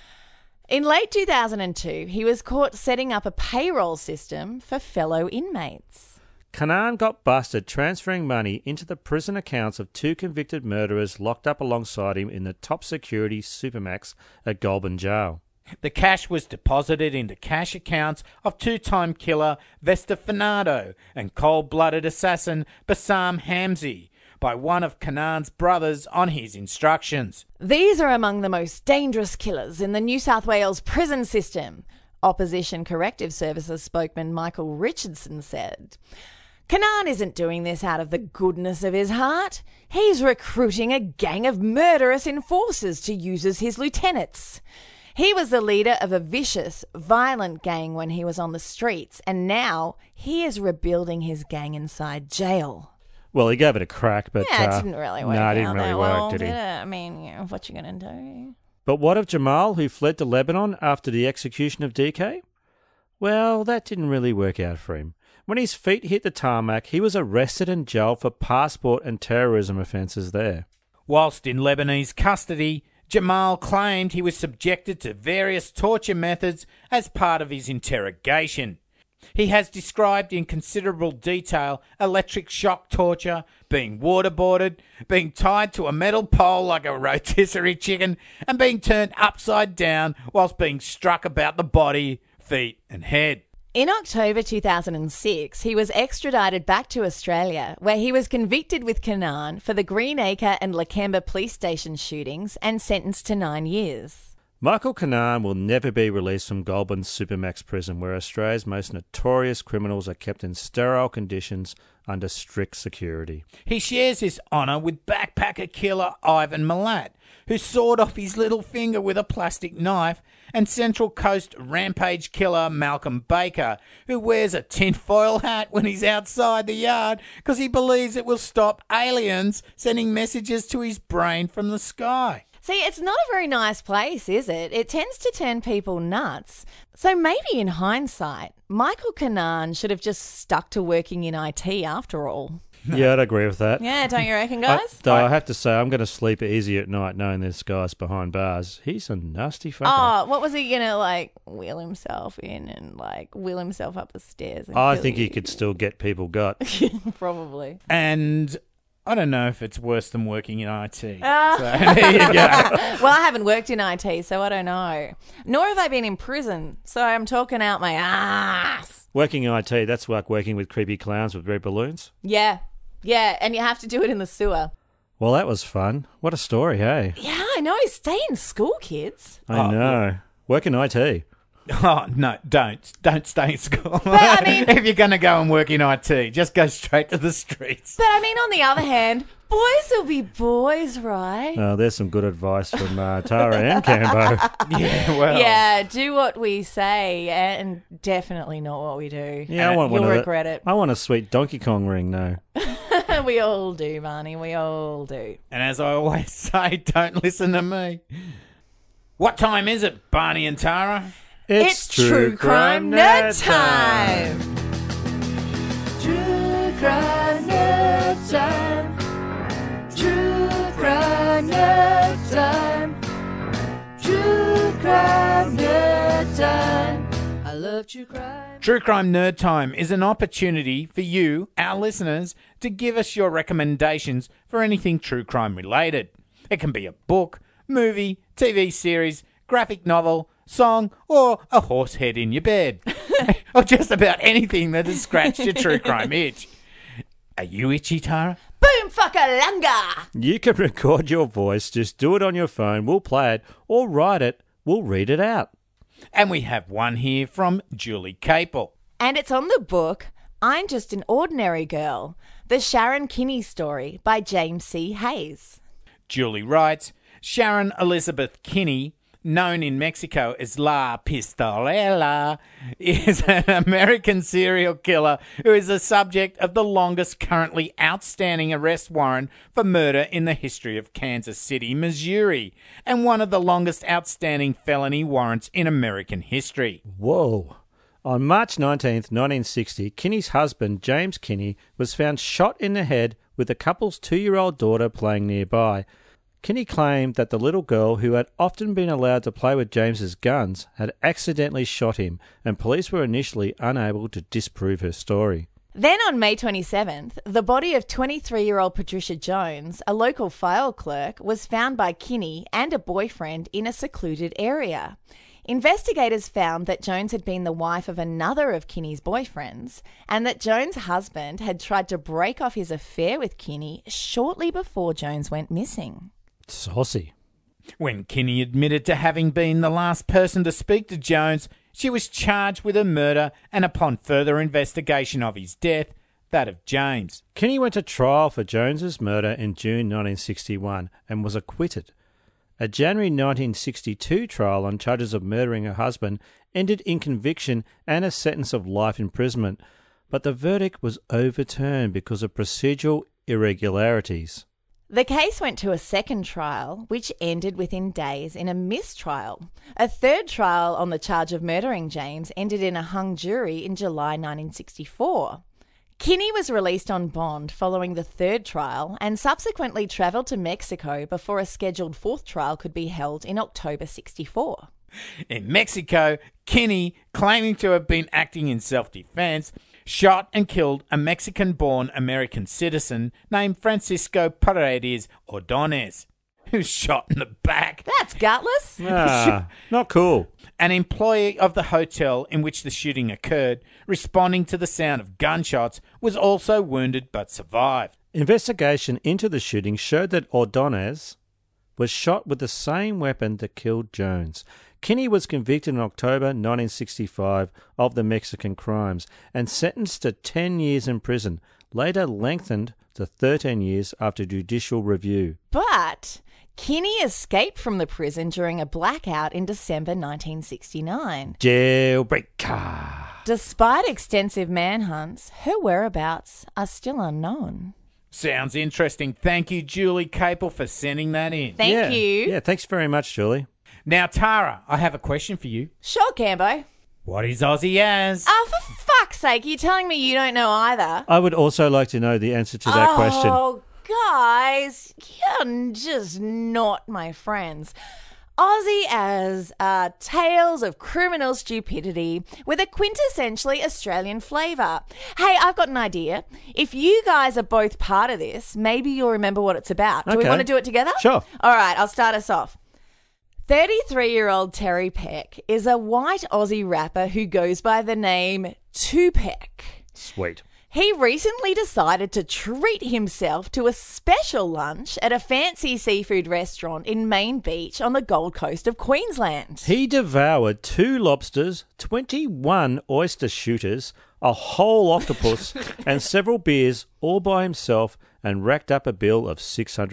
In late 2002, he was caught setting up a payroll system for fellow inmates. Cunnane got busted transferring money into the prison accounts of 2 convicted murderers locked up alongside him in the top security Supermax at Goulburn Jail. The cash was deposited into cash accounts of 2-time killer Vesta Fernando and cold-blooded assassin Bassam Hamzy by one of Cunnane's brothers on his instructions. These are among the most dangerous killers in the New South Wales prison system, Opposition Corrective Services spokesman Michael Richardson said. Cunnane isn't doing this out of the goodness of his heart. He's recruiting a gang of murderous enforcers to use as his lieutenants. He was the leader of a vicious, violent gang when he was on the streets, and now he is rebuilding his gang inside jail. Well, he gave it a crack, but... Yeah, it didn't really work No, out it didn't really that work, well, did he? it? I mean, you know, what you going to do? But what of Jamal, who fled to Lebanon after the execution of DK? Well, that didn't really work out for him. When his feet hit the tarmac, he was arrested and jailed for passport and terrorism offences there. Whilst in Lebanese custody, Jamal claimed he was subjected to various torture methods as part of his interrogation. He has described in considerable detail electric shock torture, being waterboarded, being tied to a metal pole like a rotisserie chicken, and being turned upside down whilst being struck about the body, feet and head. In October 2006, he was extradited back to Australia, where he was convicted with Cunnane for the Greenacre and Lakemba police station shootings and sentenced to 9 years. Michael Canaan will never be released from Goulburn's Supermax prison, where Australia's most notorious criminals are kept in sterile conditions under strict security. He shares his honour with backpacker killer Ivan Milat, who sawed off his little finger with a plastic knife, and Central Coast rampage killer Malcolm Baker, who wears a tinfoil hat when he's outside the yard because he believes it will stop aliens sending messages to his brain from the sky. See, it's not a very nice place, is it? It tends to turn people nuts. So maybe in hindsight, Michael Canaan should have just stuck to working in IT after all. Yeah, I'd agree with that. Yeah, don't you reckon, guys? Though I have to say, I'm going to sleep easy at night knowing this guy's behind bars. He's a nasty fucker. Oh, what was he going to, wheel himself in and, wheel himself up the stairs? And I think he could still get people got. Probably. And I don't know if it's worse than working in IT. So Ah. there you go. Well, I haven't worked in IT, so I don't know. Nor have I been in prison, so I'm talking out my ass. Working in IT, that's like working with creepy clowns with red balloons. Yeah, and you have to do it in the sewer. Well, that was fun. What a story, hey? Yeah, I know. Stay in school, kids. I know. Work in IT. Oh, no, don't stay in school. But, I mean, if you're going to go and work in IT, just go straight to the streets. But, I mean, on the other hand, boys will be boys, right? There's some good advice from Tara and Cambo. Yeah, well. Yeah, do what we say and definitely not what we do. Yeah, I want You'll one of regret it. I want a sweet Donkey Kong ring, though. We all do, Barney. We all do. And as I always say, don't listen to me. What time is it, Barney and Tara? It's True Crime Nerd Time! True Crime Nerd Time! True Crime Nerd Time! True Crime Nerd Time! I love true crime. True Crime Nerd Time is an opportunity for you, our listeners, to give us your recommendations for anything true crime related. It can be a book, movie, TV series, graphic novel, song, or a horse head in your bed. Or just about anything that has scratched your true crime itch. Are you itchy, Tara? Boom fuckalunga! You can record your voice, just do it on your phone, we'll play it, or write it, we'll read it out. And we have one here from Julie Capel. And it's on the book, I'm Just an Ordinary Girl, The Sharon Kinney Story by James C. Hayes. Julie writes, Sharon Elizabeth Kinney, known in Mexico as La Pistolera, is an American serial killer who is the subject of the longest currently outstanding arrest warrant for murder in the history of Kansas City, Missouri, and one of the longest outstanding felony warrants in American history. Whoa. On March 19th, 1960, Kinney's husband, James Kinney, was found shot in the head with the couple's 2-year-old daughter playing nearby. Kinney claimed that the little girl, who had often been allowed to play with James's guns, had accidentally shot him, and police were initially unable to disprove her story. Then on May 27th, the body of 23-year-old Patricia Jones, a local file clerk, was found by Kinney and a boyfriend in a secluded area. Investigators found that Jones had been the wife of another of Kinney's boyfriends, and that Jones' husband had tried to break off his affair with Kinney shortly before Jones went missing. Saucy. When Kinney admitted to having been the last person to speak to Jones, she was charged with a murder, and upon further investigation of his death, that of James. Kinney went to trial for Jones's murder in June 1961 and was acquitted. A January 1962 trial on charges of murdering her husband ended in conviction and a sentence of life imprisonment, but the verdict was overturned because of procedural irregularities. The case went to a second trial, which ended within days in a mistrial. A third trial on the charge of murdering James ended in a hung jury in July 1964. Kinney was released on bond following the third trial and subsequently travelled to Mexico before a scheduled fourth trial could be held in October 1964. In Mexico, Kinney, claiming to have been acting in self-defense, shot and killed a Mexican-born American citizen named Francisco Paredes Ordonez, who was shot in the back. That's gutless. Not cool. An employee of the hotel in which the shooting occurred, responding to the sound of gunshots, was also wounded but survived. Investigation into the shooting showed that Ordonez was shot with the same weapon that killed Jones. Kinney was convicted in October 1965 of the Mexican crimes and sentenced to 10 years in prison, later lengthened to 13 years after judicial review. But Kinney escaped from the prison during a blackout in December 1969. Jailbreaker. Despite extensive manhunts, her whereabouts are still unknown. Sounds interesting. Thank you, Julie Capel, for sending that in. Thank you. Yeah, thanks very much, Julie. Now, Tara, I have a question for you. Sure, Cambo. What is Aussie as? Oh, for fuck's sake, you're telling me you don't know either? I would also like to know the answer to that question. Oh, guys, you're just not my friends. Aussie as tales of criminal stupidity with a quintessentially Australian flavour. Hey, I've got an idea. If you guys are both part of this, maybe you'll remember what it's about. Do we want to do it together? Sure. All right, I'll start us off. 33-year-old Terry Peck is a white Aussie rapper who goes by the name Tupac. Sweet. He recently decided to treat himself to a special lunch at a fancy seafood restaurant in Main Beach on the Gold Coast of Queensland. He devoured 2 lobsters, 21 oyster shooters, a whole octopus, and several beers all by himself and racked up a bill of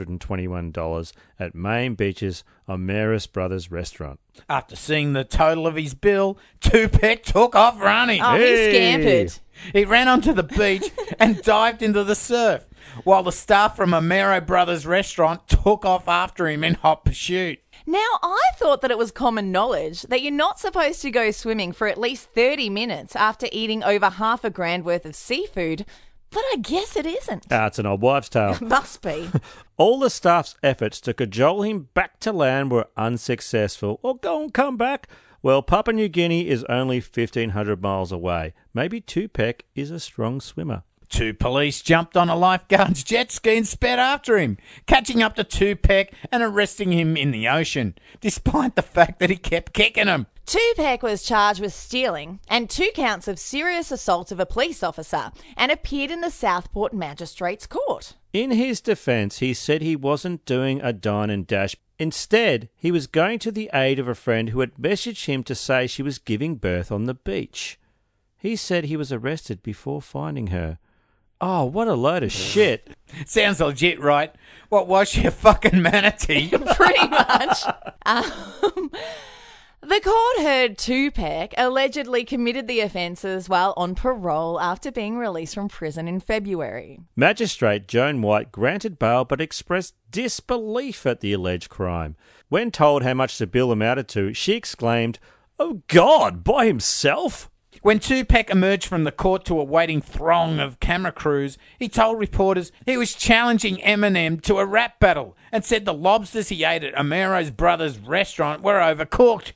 $621 at Main Beach's Omeras Brothers restaurant. After seeing the total of his bill, Tupac took off running. Oh, he scampered. He ran onto the beach and dived into the surf, while the staff from Omeras Brothers restaurant took off after him in hot pursuit. Now, I thought that it was common knowledge that you're not supposed to go swimming for at least 30 minutes after eating over $500,000 worth of seafood, but I guess it isn't. It's an old wives' tale. Must be. All the staff's efforts to cajole him back to land were unsuccessful. Or go and come back. Well, Papua New Guinea is only 1,500 miles away. Maybe Tupac is a strong swimmer. 2 police jumped on a lifeguard's jet ski and sped after him, catching up to Tupac and arresting him in the ocean, despite the fact that he kept kicking him. Tupac was charged with stealing and 2 counts of serious assault of a police officer and appeared in the Southport Magistrates Court. In his defence, he said he wasn't doing a dine and dash. Instead, he was going to the aid of a friend who had messaged him to say she was giving birth on the beach. He said he was arrested before finding her. Oh, what a load of shit. Sounds legit, right? What was she, a fucking manatee? Pretty much. The court heard Tupac allegedly committed the offences while on parole after being released from prison in February. Magistrate Joan White granted bail but expressed disbelief at the alleged crime. When told how much the bill amounted to, she exclaimed, "Oh God, by himself?" When Tupac emerged from the court to a waiting throng of camera crews, he told reporters he was challenging Eminem to a rap battle and said the lobsters he ate at Omeras Brothers restaurant were overcooked.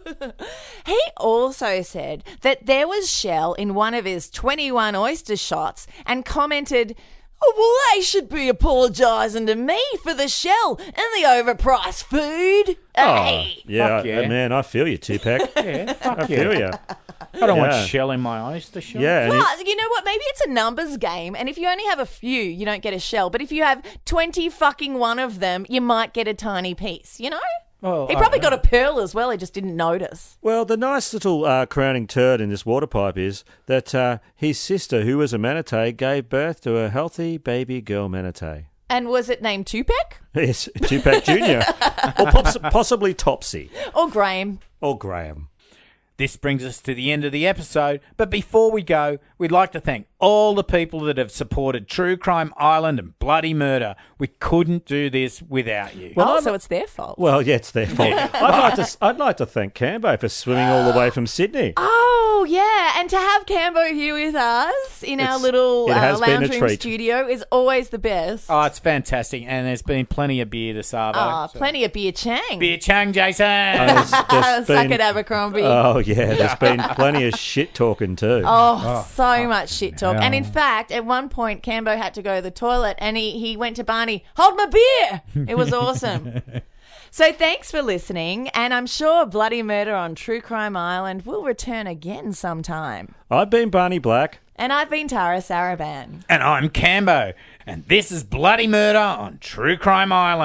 He also said that there was shell in one of his 21 oyster shots and commented, "Oh, well, they should be apologising to me for the shell and the overpriced food." Hey. Yeah, yeah. Man, I feel you, Tupac. Yeah, fuck I feel you. I don't want shell in my oyster shell. Yeah, and Well, you know what? Maybe it's a numbers game, and if you only have a few, you don't get a shell. But if you have 20 fucking one of them, you might get a tiny piece, you know? Well, He probably got a pearl as well, he just didn't notice. Well, the nice little crowning turd in this water pipe is that his sister, who was a manatee, gave birth to a healthy baby girl manatee. And was it named Tupac? Yes, Tupac Jr. Or possibly Topsy. Or Graham? Or Graham. This brings us to the end of the episode, but before we go, we'd like to thank all the people that have supported True Crime Island and Bloody Murder. We couldn't do this without you. Well, so it's their fault. Well, yeah, it's their fault. I'd like to thank Cambo for swimming all the way from Sydney. Oh, yeah. And to have Cambo here with us in our little lounge room studio is always the best. Oh, it's fantastic. And there's been plenty of beer to Savo. Oh, plenty of beer chang. Beer chang, Jason. Suck it, Abercrombie. Oh, yeah, there's been plenty of shit talking too. So much shit talk. Yeah. And in fact, at one point, Cambo had to go to the toilet and he went to Barney, "Hold my beer." It was awesome. So thanks for listening, and I'm sure Bloody Murder on True Crime Island will return again sometime. I've been Barney Black. And I've been Tara Saraban. And I'm Cambo. And this is Bloody Murder on True Crime Island.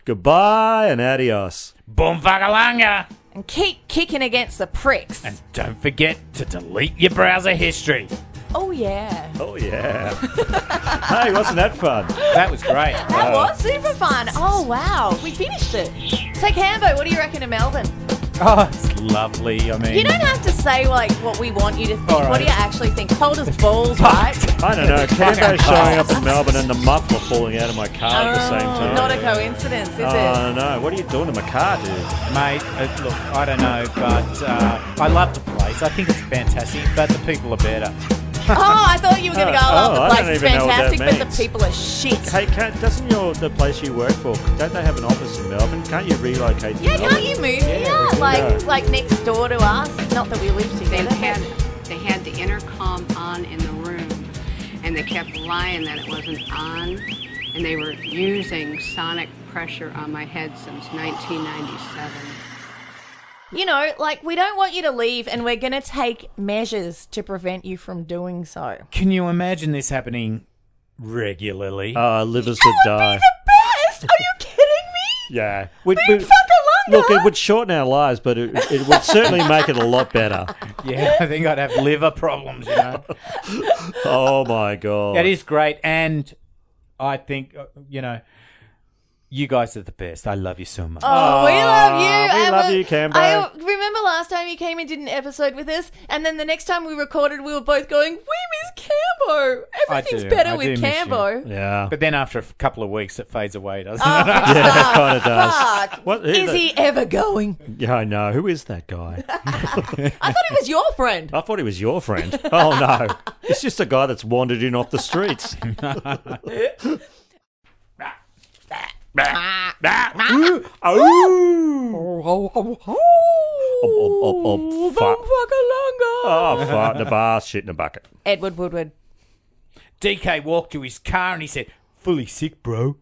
Goodbye and adios. Boom vagalanga. And keep kicking against the pricks. And don't forget to delete your browser history. Oh, yeah. Oh, yeah. Hey, wasn't that fun? That was great. That was super fun. Oh, wow. We finished it. So, Cambo, what do you reckon of Melbourne? Oh, it's lovely. I mean... You don't have to say, like, what we want you to think. All right. What do you actually think? Hold us balls, right? I don't know. Cambo's showing up in Melbourne and the muffler falling out of my car at the same time. Not a coincidence, is it? I don't know. What are you doing to my car, dude? Mate, look, I don't know, but I love the place. I think it's fantastic, but the people are better. Oh, I thought you were going to go, I the don't place is even know what that fantastic, but the means. people are shit. Hey, doesn't the place you work for, don't they have an office in Melbourne? Can't you relocate to Yeah, Melbourne? can't you move here? Like next door to us? Not that we live together. They had the intercom on in the room, and they kept lying that it wasn't on, and they were using sonic pressure on my head since 1997. You know, like, we don't want you to leave, and we're going to take measures to prevent you from doing so. Can you imagine this happening regularly? Livers would die. Best! Are you kidding me? Yeah. Look, it would shorten our lives, but it would certainly make it a lot better. Yeah, I think I'd have liver problems, you know. Oh, my God. That is great, and I think, you know, you guys are the best. I love you so much. Oh, we love you. We love you, Cambo. I remember last time you came and did an episode with us, and then the next time we recorded, we were both going, we miss Cambo. Everything's better with Cambo. Yeah. But then after a couple of weeks, it fades away, doesn't Oh, it? Yeah, it kind of does. Fuck. What, Is he ever going? Yeah, I know. Who is that guy? I thought he was your friend. I thought he was your friend. Oh, no. It's just a guy that's wandered in off the streets. Oh, fuck. The bar shit in a bucket. Edward Woodward. DK walked to his car and he said, fully sick, bro.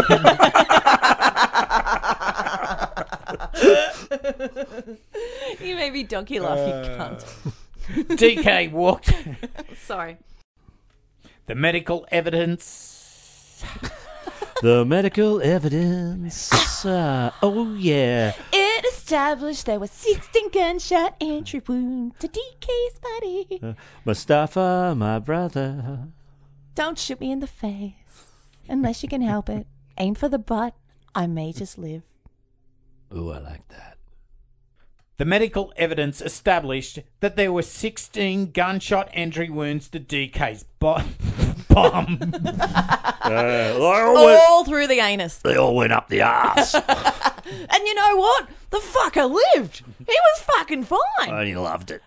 You made me donkey laugh, you cunt. DK walked. Sorry. The medical evidence. The medical evidence. Oh, yeah. It established there was 16 gunshot entry wounds to DK's body. Mustafa, my brother. Don't shoot me in the face unless you can help it. Aim for the butt. I may just live. Ooh, I like that. The medical evidence established that there were 16 gunshot entry wounds to DK's bum. All through the anus. They all went up the arse. And you know what? The fucker lived. He was fucking fine. And he loved it.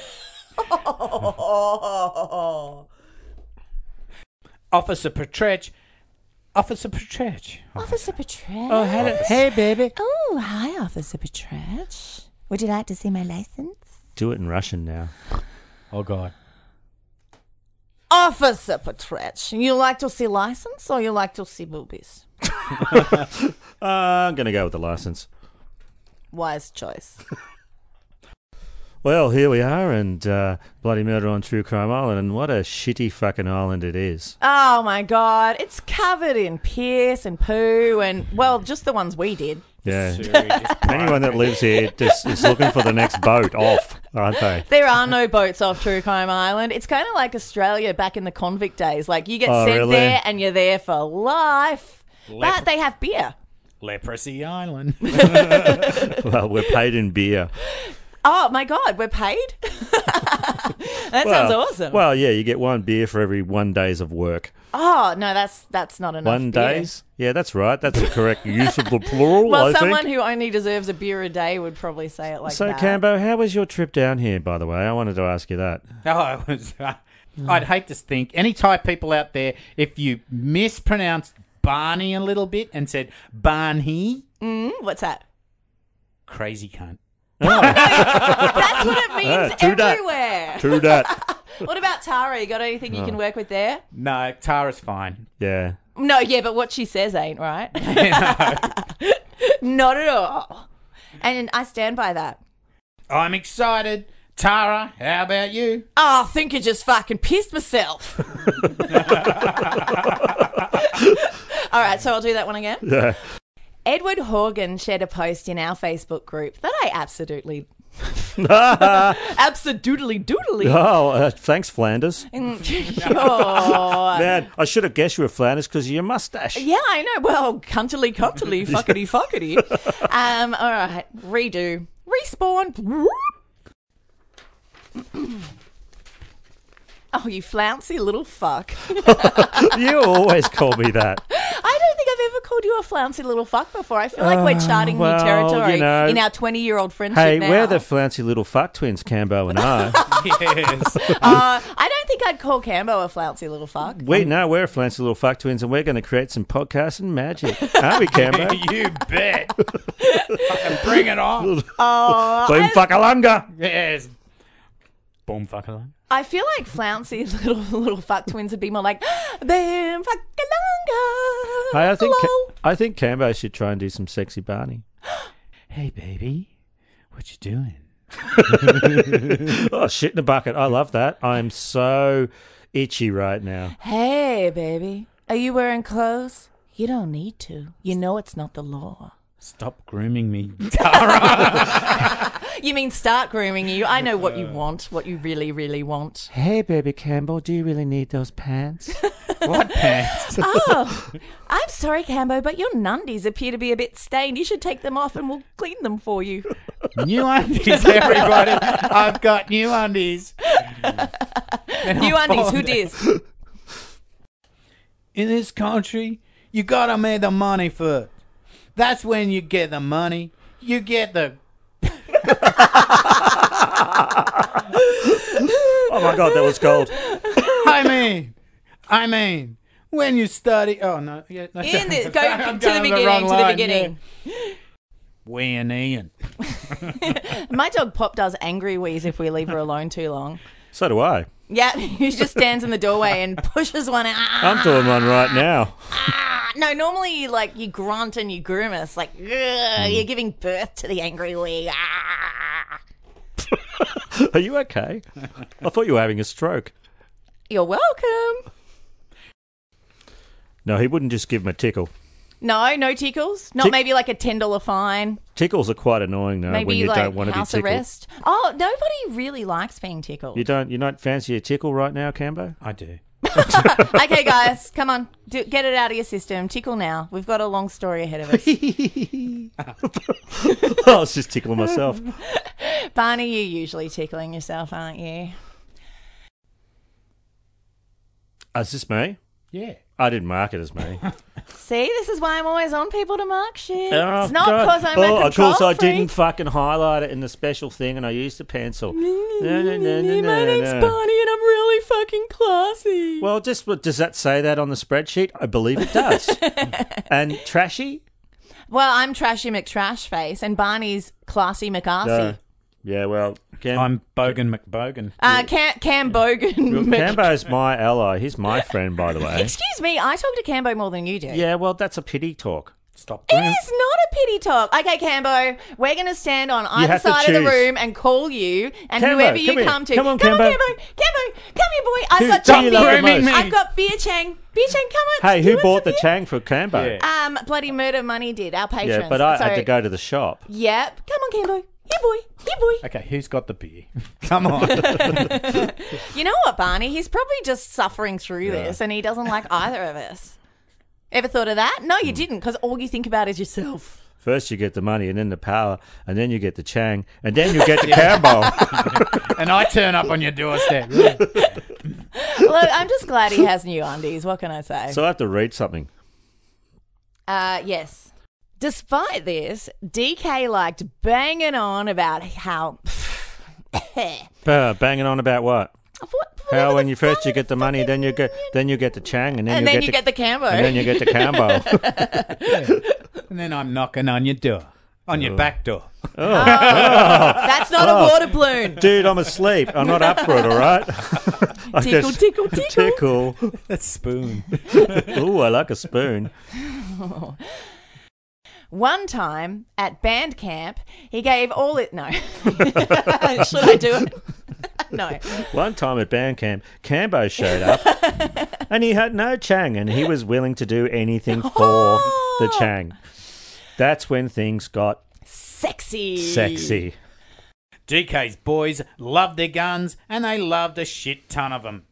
Officer Petretch. Officer Petretch. Oh, hey, baby. Oh, hi, Officer Petretch. Would you like to see my license? Do it in Russian now. Oh, God. Officer Petretch, you like to see license or you like to see boobies? I'm going to go with the license. Wise choice. Well, here we are, and Bloody Murder on True Crime Island, and what a shitty fucking island it is. Oh, my God. It's covered in piss and poo and, well, just the ones we did. Yeah. Anyone that lives here just is looking for the next boat off, aren't they? There are no boats off True Crime Island. It's kind of like Australia back in the convict days. Like, you get sent there and you're there for life. But they have beer. Leprosy Island. Well, we're paid in beer. Oh, my God, we're paid? That sounds awesome. Well, yeah, you get one beer for every 1 days of work. Oh, no, that's not enough 1 beer. days? Yeah, that's right. That's the correct use of the plural, Well, I someone think. who only deserves a beer a day would probably say it like So, that. Cambo, how was your trip down here, by the way? I wanted to ask you that. Oh, it was, I'd hate to think. Any Thai people out there, if you mispronounced Barney a little bit and said Barney. What's that? Crazy cunt. That's what it means everywhere. True that. What about Tara? You got anything you can work with there? No, Tara's fine. Yeah. No, yeah, but what she says ain't, right? Not at all. And I stand by that. I'm excited. Tara, how about you? Oh, I think I just fucking pissed myself. All right, so I'll do that one again. Yeah. Edward Horgan shared a post in our Facebook group that I absolutely doodly. Oh, thanks, Flanders. Oh. Man, I should have guessed you were Flanders because of your mustache. Yeah, I know. Well, cuntily, fuckity. All right, redo. Respawn. Oh, you flouncy little fuck. You always call me that. I don't think I've ever called you a flouncy little fuck before. I feel like we're charting new territory in our 20-year-old friendship hey, now. we're the flouncy little fuck twins, Cambo and I. Yes. I don't think I'd call Cambo a flouncy little fuck. We're flouncy little fuck twins, and we're going to create some podcasts and magic. Aren't we, Cambo? You bet. Fucking bring it on. Boom fuckalunga. Yes. Boom fuckalunga. I feel like flouncy little fuck twins would be more like, boom fuckalunga. Hey, I think Cambo should try and do some sexy Barney. Hey, baby. What you doing? Oh, shit in a bucket. I love that. I'm so itchy right now. Hey, baby. Are you wearing clothes? You don't need to. You know it's not the law. Stop grooming me, Tara. You mean start grooming you? I know what you want, what you really, really want. Hey, baby Cambo, do you really need those pants? What pants? Oh, I'm sorry, Cambo, but your nundies appear to be a bit stained. You should take them off and we'll clean them for you. New undies, everybody. I've got new undies. New undies, who dis? In this country, you gotta make the money first. That's when you get the money. You get the... Oh my God, that was gold. I mean, when you study... Oh, no. Yeah, no, Go to the beginning. Yeah. Wee and Ian. My dog Pop does angry wheeze if we leave her alone too long. So do I. Yeah, he just stands in the doorway and pushes one out. I'm doing one right now. No, normally you grunt and you grimace, like you're giving birth to the angry wee. Are you okay? I thought you were having a stroke. You're welcome. No, he wouldn't just give him a tickle. No tickles? Not maybe like a $10 fine? Tickles are quite annoying, though, maybe when you don't want to be house tickled. arrest? Oh, nobody really likes being tickled. You don't fancy a tickle right now, Cambo? I do. Okay, guys, come on. Get it out of your system. Tickle now. We've got a long story ahead of us. I was just tickling myself. Barney, you're usually tickling yourself, aren't you? Is this me? Yeah. I didn't mark it as me. See, this is why I'm always on people to mark shit. Oh, it's not God. because I'm a control of course, I freak. didn't fucking highlight it in the special thing, and I used a pencil. My name's Barney, and I'm really fucking classy. Well, does that say that on the spreadsheet? I believe it does. And trashy? Well, I'm Trashy McTrashface, and Barney's Classy McArsey. No. Yeah, well... I'm Bogan McBogan. Cam Bogan. Cambo's my ally. He's my friend, by the way. Excuse me, I talk to Cambo more than you do. Yeah, well, that's a pity talk. Stop. It is not a pity talk. Okay, Cambo, we're going to stand on either side of the room and call you, and Cambo, whoever you come to. Come on, Cambo. Cambo. Cambo, come here, boy. I've Who got do Chang you love the beer. most? I've got Beer Chang. Beer Chang, come on. Hey, who bought the Chang for Cambo? Yeah. Bloody Murder Money did, our patrons. Yeah, but I had to go to the shop. Yep. Come on, Cambo. Here, boy. Okay, who's got the beer? Come on. You know what, Barney? He's probably just suffering through this, and he doesn't like either of us. Ever thought of that? No, you didn't, because all you think about is yourself. First you get the money, and then the power, and then you get the Chang, and then you get the Cambo. And I turn up on your doorstep. Look, I'm just glad he has new undies. What can I say? So I have to read something. Yes. Despite this, DK liked banging on about how... Banging on about what? How when you get the money, then you get the Chang, and then you get the Cambo. And then you get the Cambo. And then I'm knocking on your door. On your back door. Oh. That's not a water balloon. Dude, I'm asleep. I'm not up for it, all right? Tickle. That's spoon. Ooh, I like a spoon. One time at band camp, he gave all it... No. Should I do it? No. One time at band camp, Cambo showed up and he had no Chang and he was willing to do anything for the Chang. That's when things got sexy. DK's boys loved their guns and they loved a shit ton of them.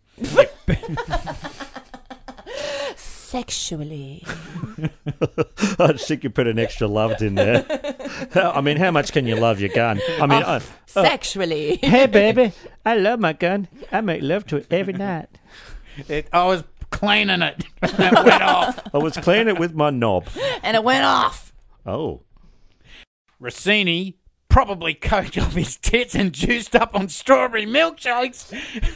Sexually. I just think you put an extra loved in there. I mean, how much can you love your gun? I mean, sexually. Hey, baby, I love my gun. I make love to it every night. I was cleaning it and it went off. I was cleaning it with my knob. And it went off. Oh. Rossini probably coked off his tits and juiced up on strawberry milkshakes.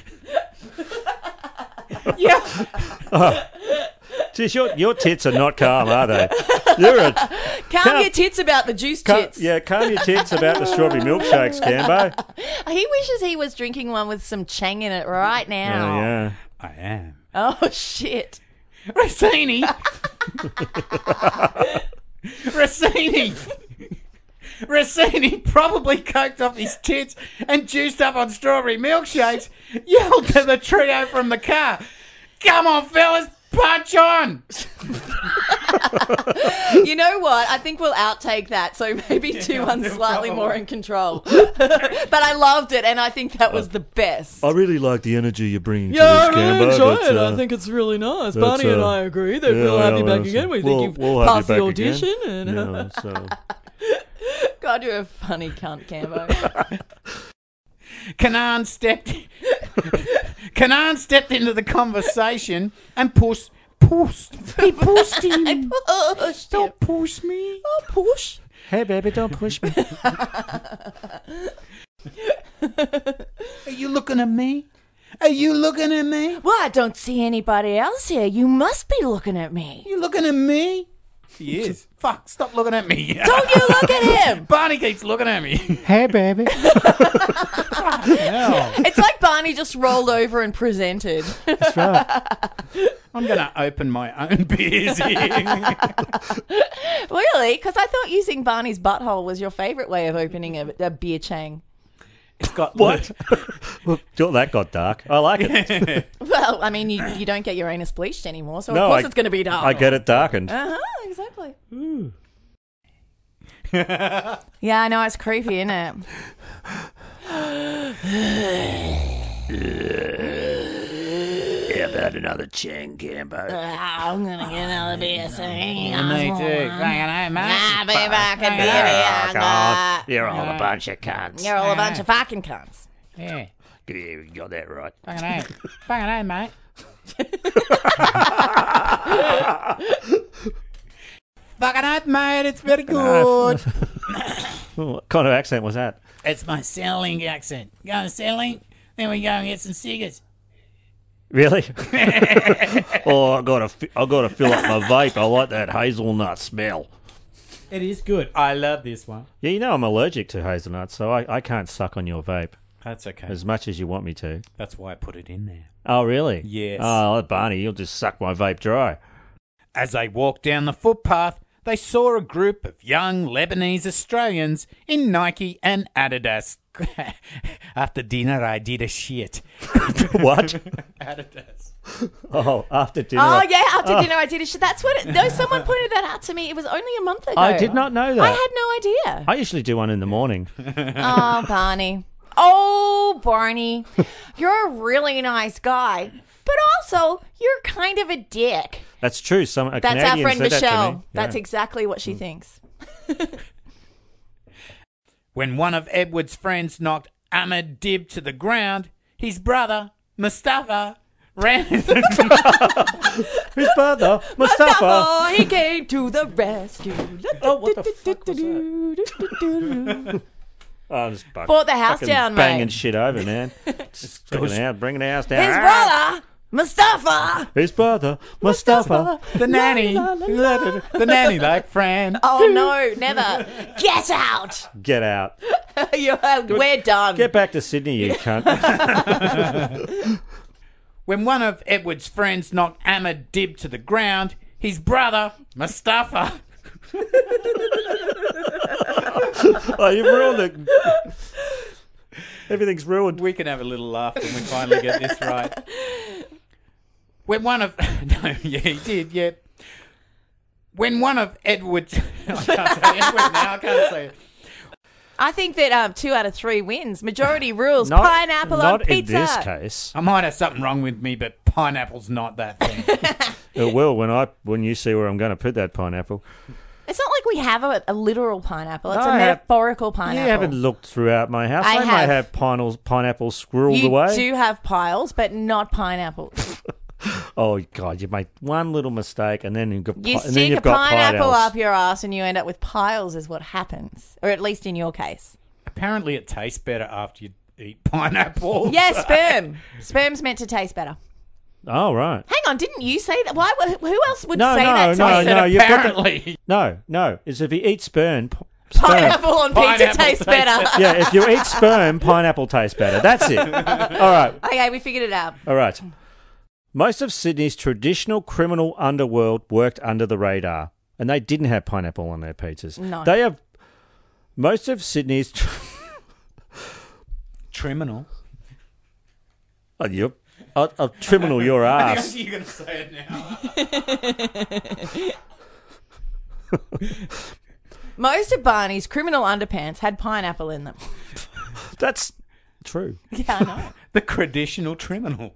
Yeah. Geez, your tits are not calm, are they? Calm your tits about the juice tits. Yeah, calm your tits about the strawberry milkshakes, Cambo. He wishes he was drinking one with some Chang in it right now. Yeah. I am. Oh, shit. Rossini. Rossini probably coked off his tits and juiced up on strawberry milkshakes, yelled to the trio from the car, "Come on, fellas, punch on!" You know what? I think we'll outtake that, so maybe 2-1 slightly more in control. But I loved it, and I think that was the best. I really like the energy you're bringing to this, I Cambo. really enjoy it. I think it's really nice. Barney and I agree that we'll have you back again. We think you've passed the audition. God, you're a funny cunt, Cambo. Kanan stepped into the conversation and pushed. He pushed him. Don't push me. Oh, push. Hey, baby, don't push me. Are you looking at me? Are you looking at me? Well, I don't see anybody else here. You must be looking at me. You looking at me? He is. Fuck, stop looking at me. Don't you look at him. Barney keeps looking at me. Hey, baby. It's like Barney just rolled over and presented. That's right. I'm going to open my own beers here. Really? Because I thought using Barney's butthole was your favourite way of opening a beer chang. It's got what? Well, that got dark. I like it. Well, I mean, you don't get your anus bleached anymore, so of course it's going to be dark. I get it darkened. Exactly. Yeah, I know, it's creepy, isn't it? How about another Chang, Cambo? I'm going to get another beer. Me too. I'll be back in beer. You're all a bunch of cunts. You're all a bunch of fucking cunts. Yeah. You got that right. Fucking A, mate. Fucking oath, mate. It's very good. What kind of accent was that? It's my selling accent. Going selling, then we go and get some cigars. Really? Oh, I gotta fill up my vape. I like that hazelnut smell. It is good. I love this one. Yeah, you know I'm allergic to hazelnuts, so I can't suck on your vape. That's okay. As much as you want me to. That's why I put it in there. Oh, really? Yes. Oh, Barney, you'll just suck my vape dry. As they walked down the footpath, they saw a group of young Lebanese Australians in Nike and Adidas. After dinner, I did a shit. What? Adidas. Oh, after dinner. Oh, yeah, after dinner I did a shit. That's what it... No, someone pointed that out to me. It was only a month ago. I did not know that. I had no idea. I usually do one in the morning. Oh, Barney. Oh, Barney. You're a really nice guy. But also, you're kind of a dick. That's true. That's our Canadian friend said that to Michelle. me. That's Yeah. exactly what she thinks. When one of Edward's friends knocked Ahmed Dib to the ground, his brother, Mustafa, ran... His brother, Mustafa. He came to the rescue. Oh, what the fuck was that? Oh, I'm just Bought the house down, mate. banging shit over, man. Just bringing the house down. His brother, Mustafa. His brother, Mustafa. The nanny. The nanny like friend. Oh, no, never. Get out. Get out. We're done. Get back to Sydney, you cunt. When one of Edward's friends knocked Ahmed Dib to the ground, his brother, Mustafa... Oh, you've ruined it. Everything's ruined. We can have a little laugh when we finally get this right. When one of... No, yeah, he did, yeah. When one of Edward's... I can't say Edward now, I can't say it. I think that 2 out of 3 wins. Majority rules. Pineapple on pizza. Not in this case. I might have something wrong with me, but pineapple's not that thing. It will when you see where I'm going to put that pineapple. It's not like we have a literal pineapple. It's No, a metaphorical pineapple. You haven't looked throughout my house. I might have pineapples squirreled away. You do have piles, but not pineapples. Oh, God, you make one little mistake and then you've got You and then stick you've a got pineapple piles. up your ass and you end up with piles is what happens. Or at least in your case. Apparently it tastes better after you eat pineapple. Yeah, sperm. Sperm's meant to taste better. Oh, right. Hang on, didn't you say that? Why? Who else would No, say that to me? no. You've got Apparently. no. It's if you eat sperm. Pineapple on pizza tastes better. Yeah, if you eat sperm, pineapple tastes better. That's it. All right. Okay, we figured it out. All right. Most of Sydney's traditional criminal underworld worked under the radar, and they didn't have pineapple on their pizzas. No. They have most of Sydney's Criminal. Oh, yep. I'll criminal your ass. You're going to say it now. Most of Barney's criminal underpants had pineapple in them. That's true. Yeah, I know. The traditional criminal.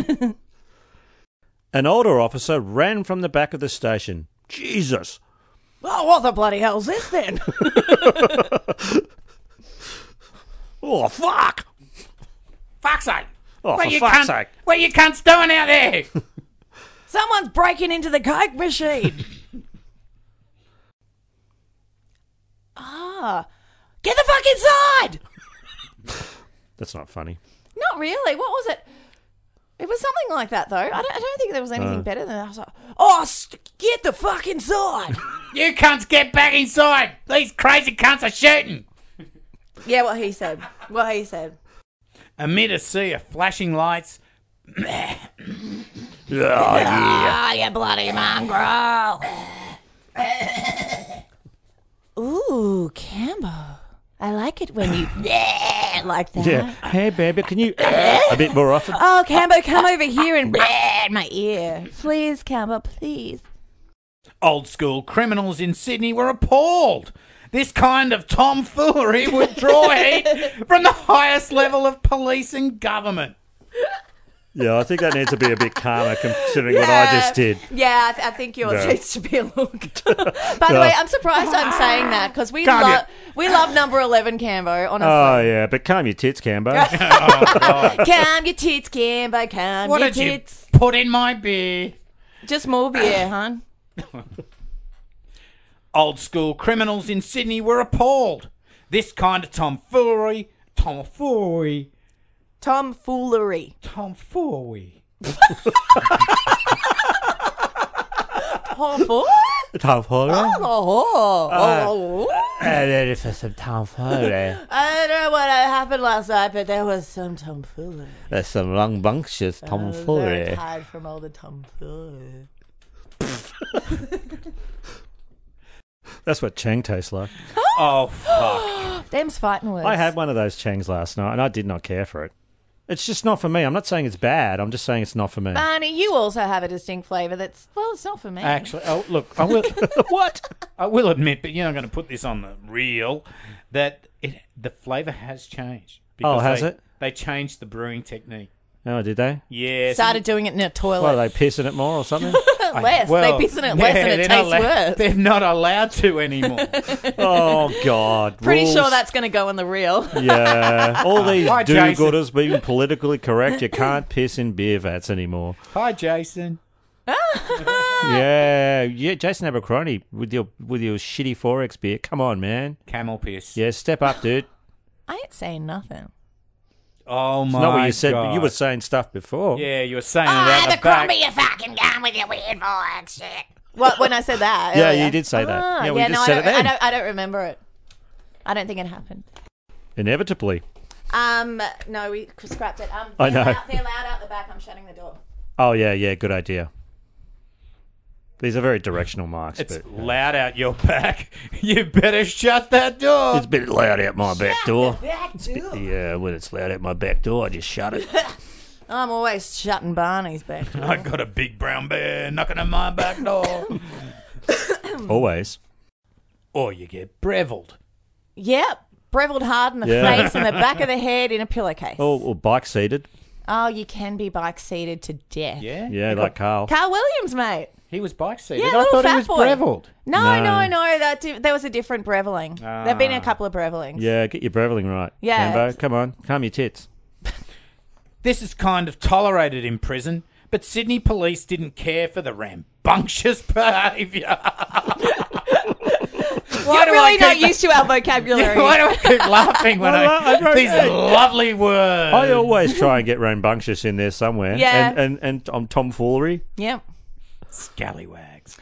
An older officer ran from the back of the station. Jesus. Oh, what the bloody hell's this then? Oh, fuck. Fuck's sake. Oh, for fuck's sake. What are you cunts doing out there? Someone's breaking into the Coke machine. Get the fuck inside! That's not funny. Not really. What was it? It was something like that, though. I don't think there was anything better than that. I was like, get the fuck inside! You cunts get back inside! These crazy cunts are shooting! Yeah, what he said. Amid a sea of flashing lights... Ah, you bloody mongrel! Ooh, Cambo. I like it when you like that. Yeah. Hey, baby, can you a bit more often? Oh, Cambo, come over here and in my ear. Please, Cambo, please. Old school criminals in Sydney were appalled. This kind of tomfoolery would draw heat from the highest level of police and government. Yeah, I think that needs to be a bit calmer considering what I just did. Yeah, I think yours needs to be a little... By the way, I'm surprised I'm saying that because we love number 11 Cambo, honestly. Oh, yeah, but calm your tits, Cambo. Calm your tits, Cambo, calm What your did tits. you put in my beer? Just more beer, hon. Old school criminals in Sydney were appalled. This kind of tomfoolery. Tomfoolery. Tomfoolery. Tomfoolery? Tomfoolery? I'm ready for some tomfoolery. I don't know what happened last night, but there was some tomfoolery. There's some rambunctious I'm tomfoolery. very tired from all the tomfoolery. That's what Chang tastes like. Oh, fuck. Them's fighting words. I had one of those Changs last night, and I did not care for it. It's just not for me. I'm not saying it's bad. I'm just saying it's not for me. Barney, you also have a distinct flavour that's, well, it's not for me. Actually, look, I will... What? I will admit, but you're not going to put this on the reel, that the flavour has changed. Oh, has it? They changed the brewing technique. Oh, did they? Yes. Started doing it in a toilet. Well, are they pissing it more or something? Less. They piss in it less and it tastes worse. They're not allowed to anymore. Oh, God. Pretty Rules. sure that's going to go on the reel. Yeah. All these Hi, do-gooders being politically correct. You can't piss in beer vats anymore. Hi, Jason. Yeah. Jason Abercrombie with your shitty 4X beer. Come on, man. Camel piss. Yeah, step up, dude. I ain't saying nothing. Oh, my God. It's not what you said, but you were saying stuff before. Yeah, you were saying it out the back. Abercrombie, you fucking gone with your weird 4X shit. What, when I said that Yeah, earlier? you did say that. Yeah, we no, just said it then. I don't remember it. I don't think it happened. Inevitably. No, we scrapped it. I know. They're loud out the back. I'm shutting the door. Oh, yeah, good idea. These are very directional marks. It's but, loud out your back. You better shut that door. It's a bit loud out my back door. The back door. Yeah, when it's loud out my back door, I just shut it. I'm always shutting Barney's back door. I got a big brown bear knocking on my back door. Always. Or you get brevelled. Yep. Brevelled hard in the face and the back of the head in a pillowcase. Or bike seated. Oh, you can be bike seated to death. Yeah? Yeah, like Carl. Carl Williams, mate. He was bike seated. Yeah, I little thought he fat was boy. brevelled. No. There was a different brevelling. There have been a couple of brevellings. Yeah, get your brevelling right. Yeah. Cambo, come on. Calm your tits. This is kind of tolerated in prison, but Sydney police didn't care for the rambunctious behaviour. You're really not used to our vocabulary. Why do I keep laughing when I these lovely words? I always try and get rambunctious in there somewhere. Yeah. And I'm tomfoolery. Yep. Scallywags.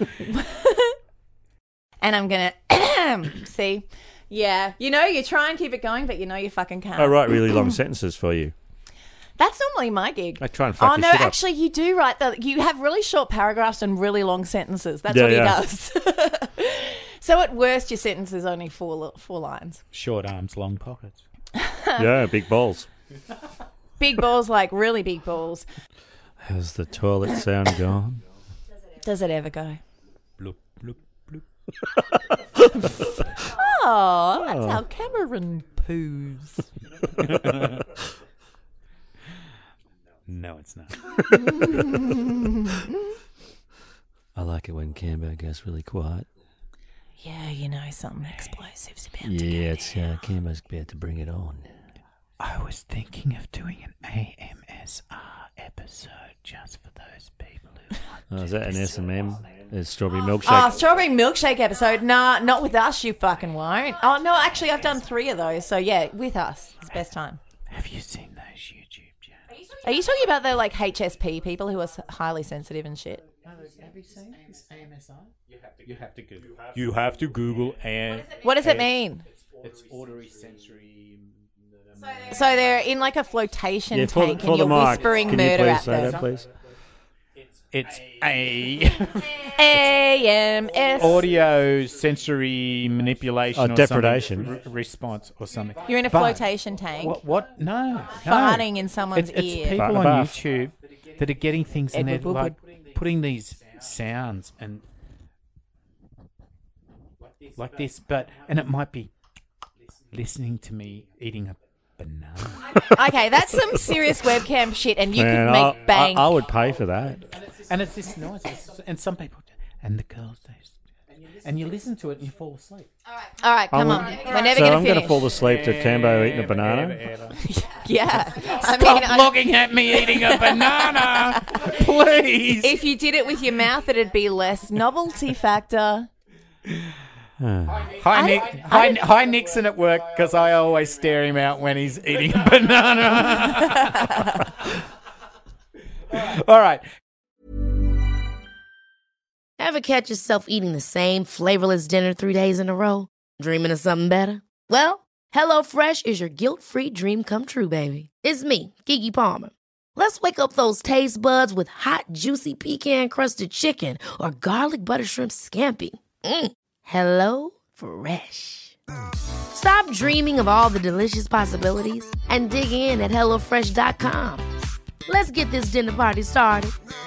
And I'm going to see. Yeah. You try and keep it going, but you fucking can't. I write really long sentences for you. That's normally my gig. I try and fuck Oh, your no, shit up. actually, you do write you have really short paragraphs and really long sentences. That's Yeah, what he yeah. does. So at worst, your sentence is only four lines. Short arms, long pockets. Yeah, big balls. Big balls, like really big balls. Has the toilet sound gone? Does it ever go? Bloop, bloop, bloop. Oh, that's how Cameron poos. No, it's not. I like it when Cambo goes really quiet. Yeah, something explosive's about to go. Yeah, it's Cambo's about to bring it on. I was thinking of doing an AMSR episode just for those people who want Is that an S&M? A strawberry milkshake? Oh, strawberry milkshake episode. Nah, not with us, you fucking won't. Oh, no, actually, I've done 3 of those. So, yeah, with us. It's best time. Have you seen those YouTube channels? Are you talking about the, HSP people who are highly sensitive and shit? Have you seen this AMSR? You have to Google. You have to Google and. What does it mean? It's auditory sensory. So they're in, a flotation tank for and you're the mic. whispering Can murder you please at say them. that, please? It's a AMS. audio sensory manipulation or depredation. something, response or something. You're in a flotation tank. What? No. Farting in someone's it's ear. people on Bath. YouTube that are getting things and they're Edward putting these sounds and like this, and it might be listening to me eating a banana. Okay, that's some serious webcam shit, and you Man, could make bank. I would pay for that. And it's this noise, and some people, and the girls, and you listen to it and you fall asleep. All right, come on. We're never going to I'm finish. going to fall asleep to Cambo eating a banana. Yeah. Stop looking at me eating a banana, please. If you did it with your mouth, it'd be less novelty factor. Hi, Nick. Hi, Nixon at work, because I always stare him out when he's eating a banana. All right. Ever catch yourself eating the same flavorless dinner 3 days in a row? Dreaming of something better? Well, HelloFresh is your guilt-free dream come true, baby. It's me, Keke Palmer. Let's wake up those taste buds with hot, juicy pecan-crusted chicken or garlic butter shrimp scampi. Hello Fresh. Stop dreaming of all the delicious possibilities and dig in at HelloFresh.com. Let's get this dinner party started.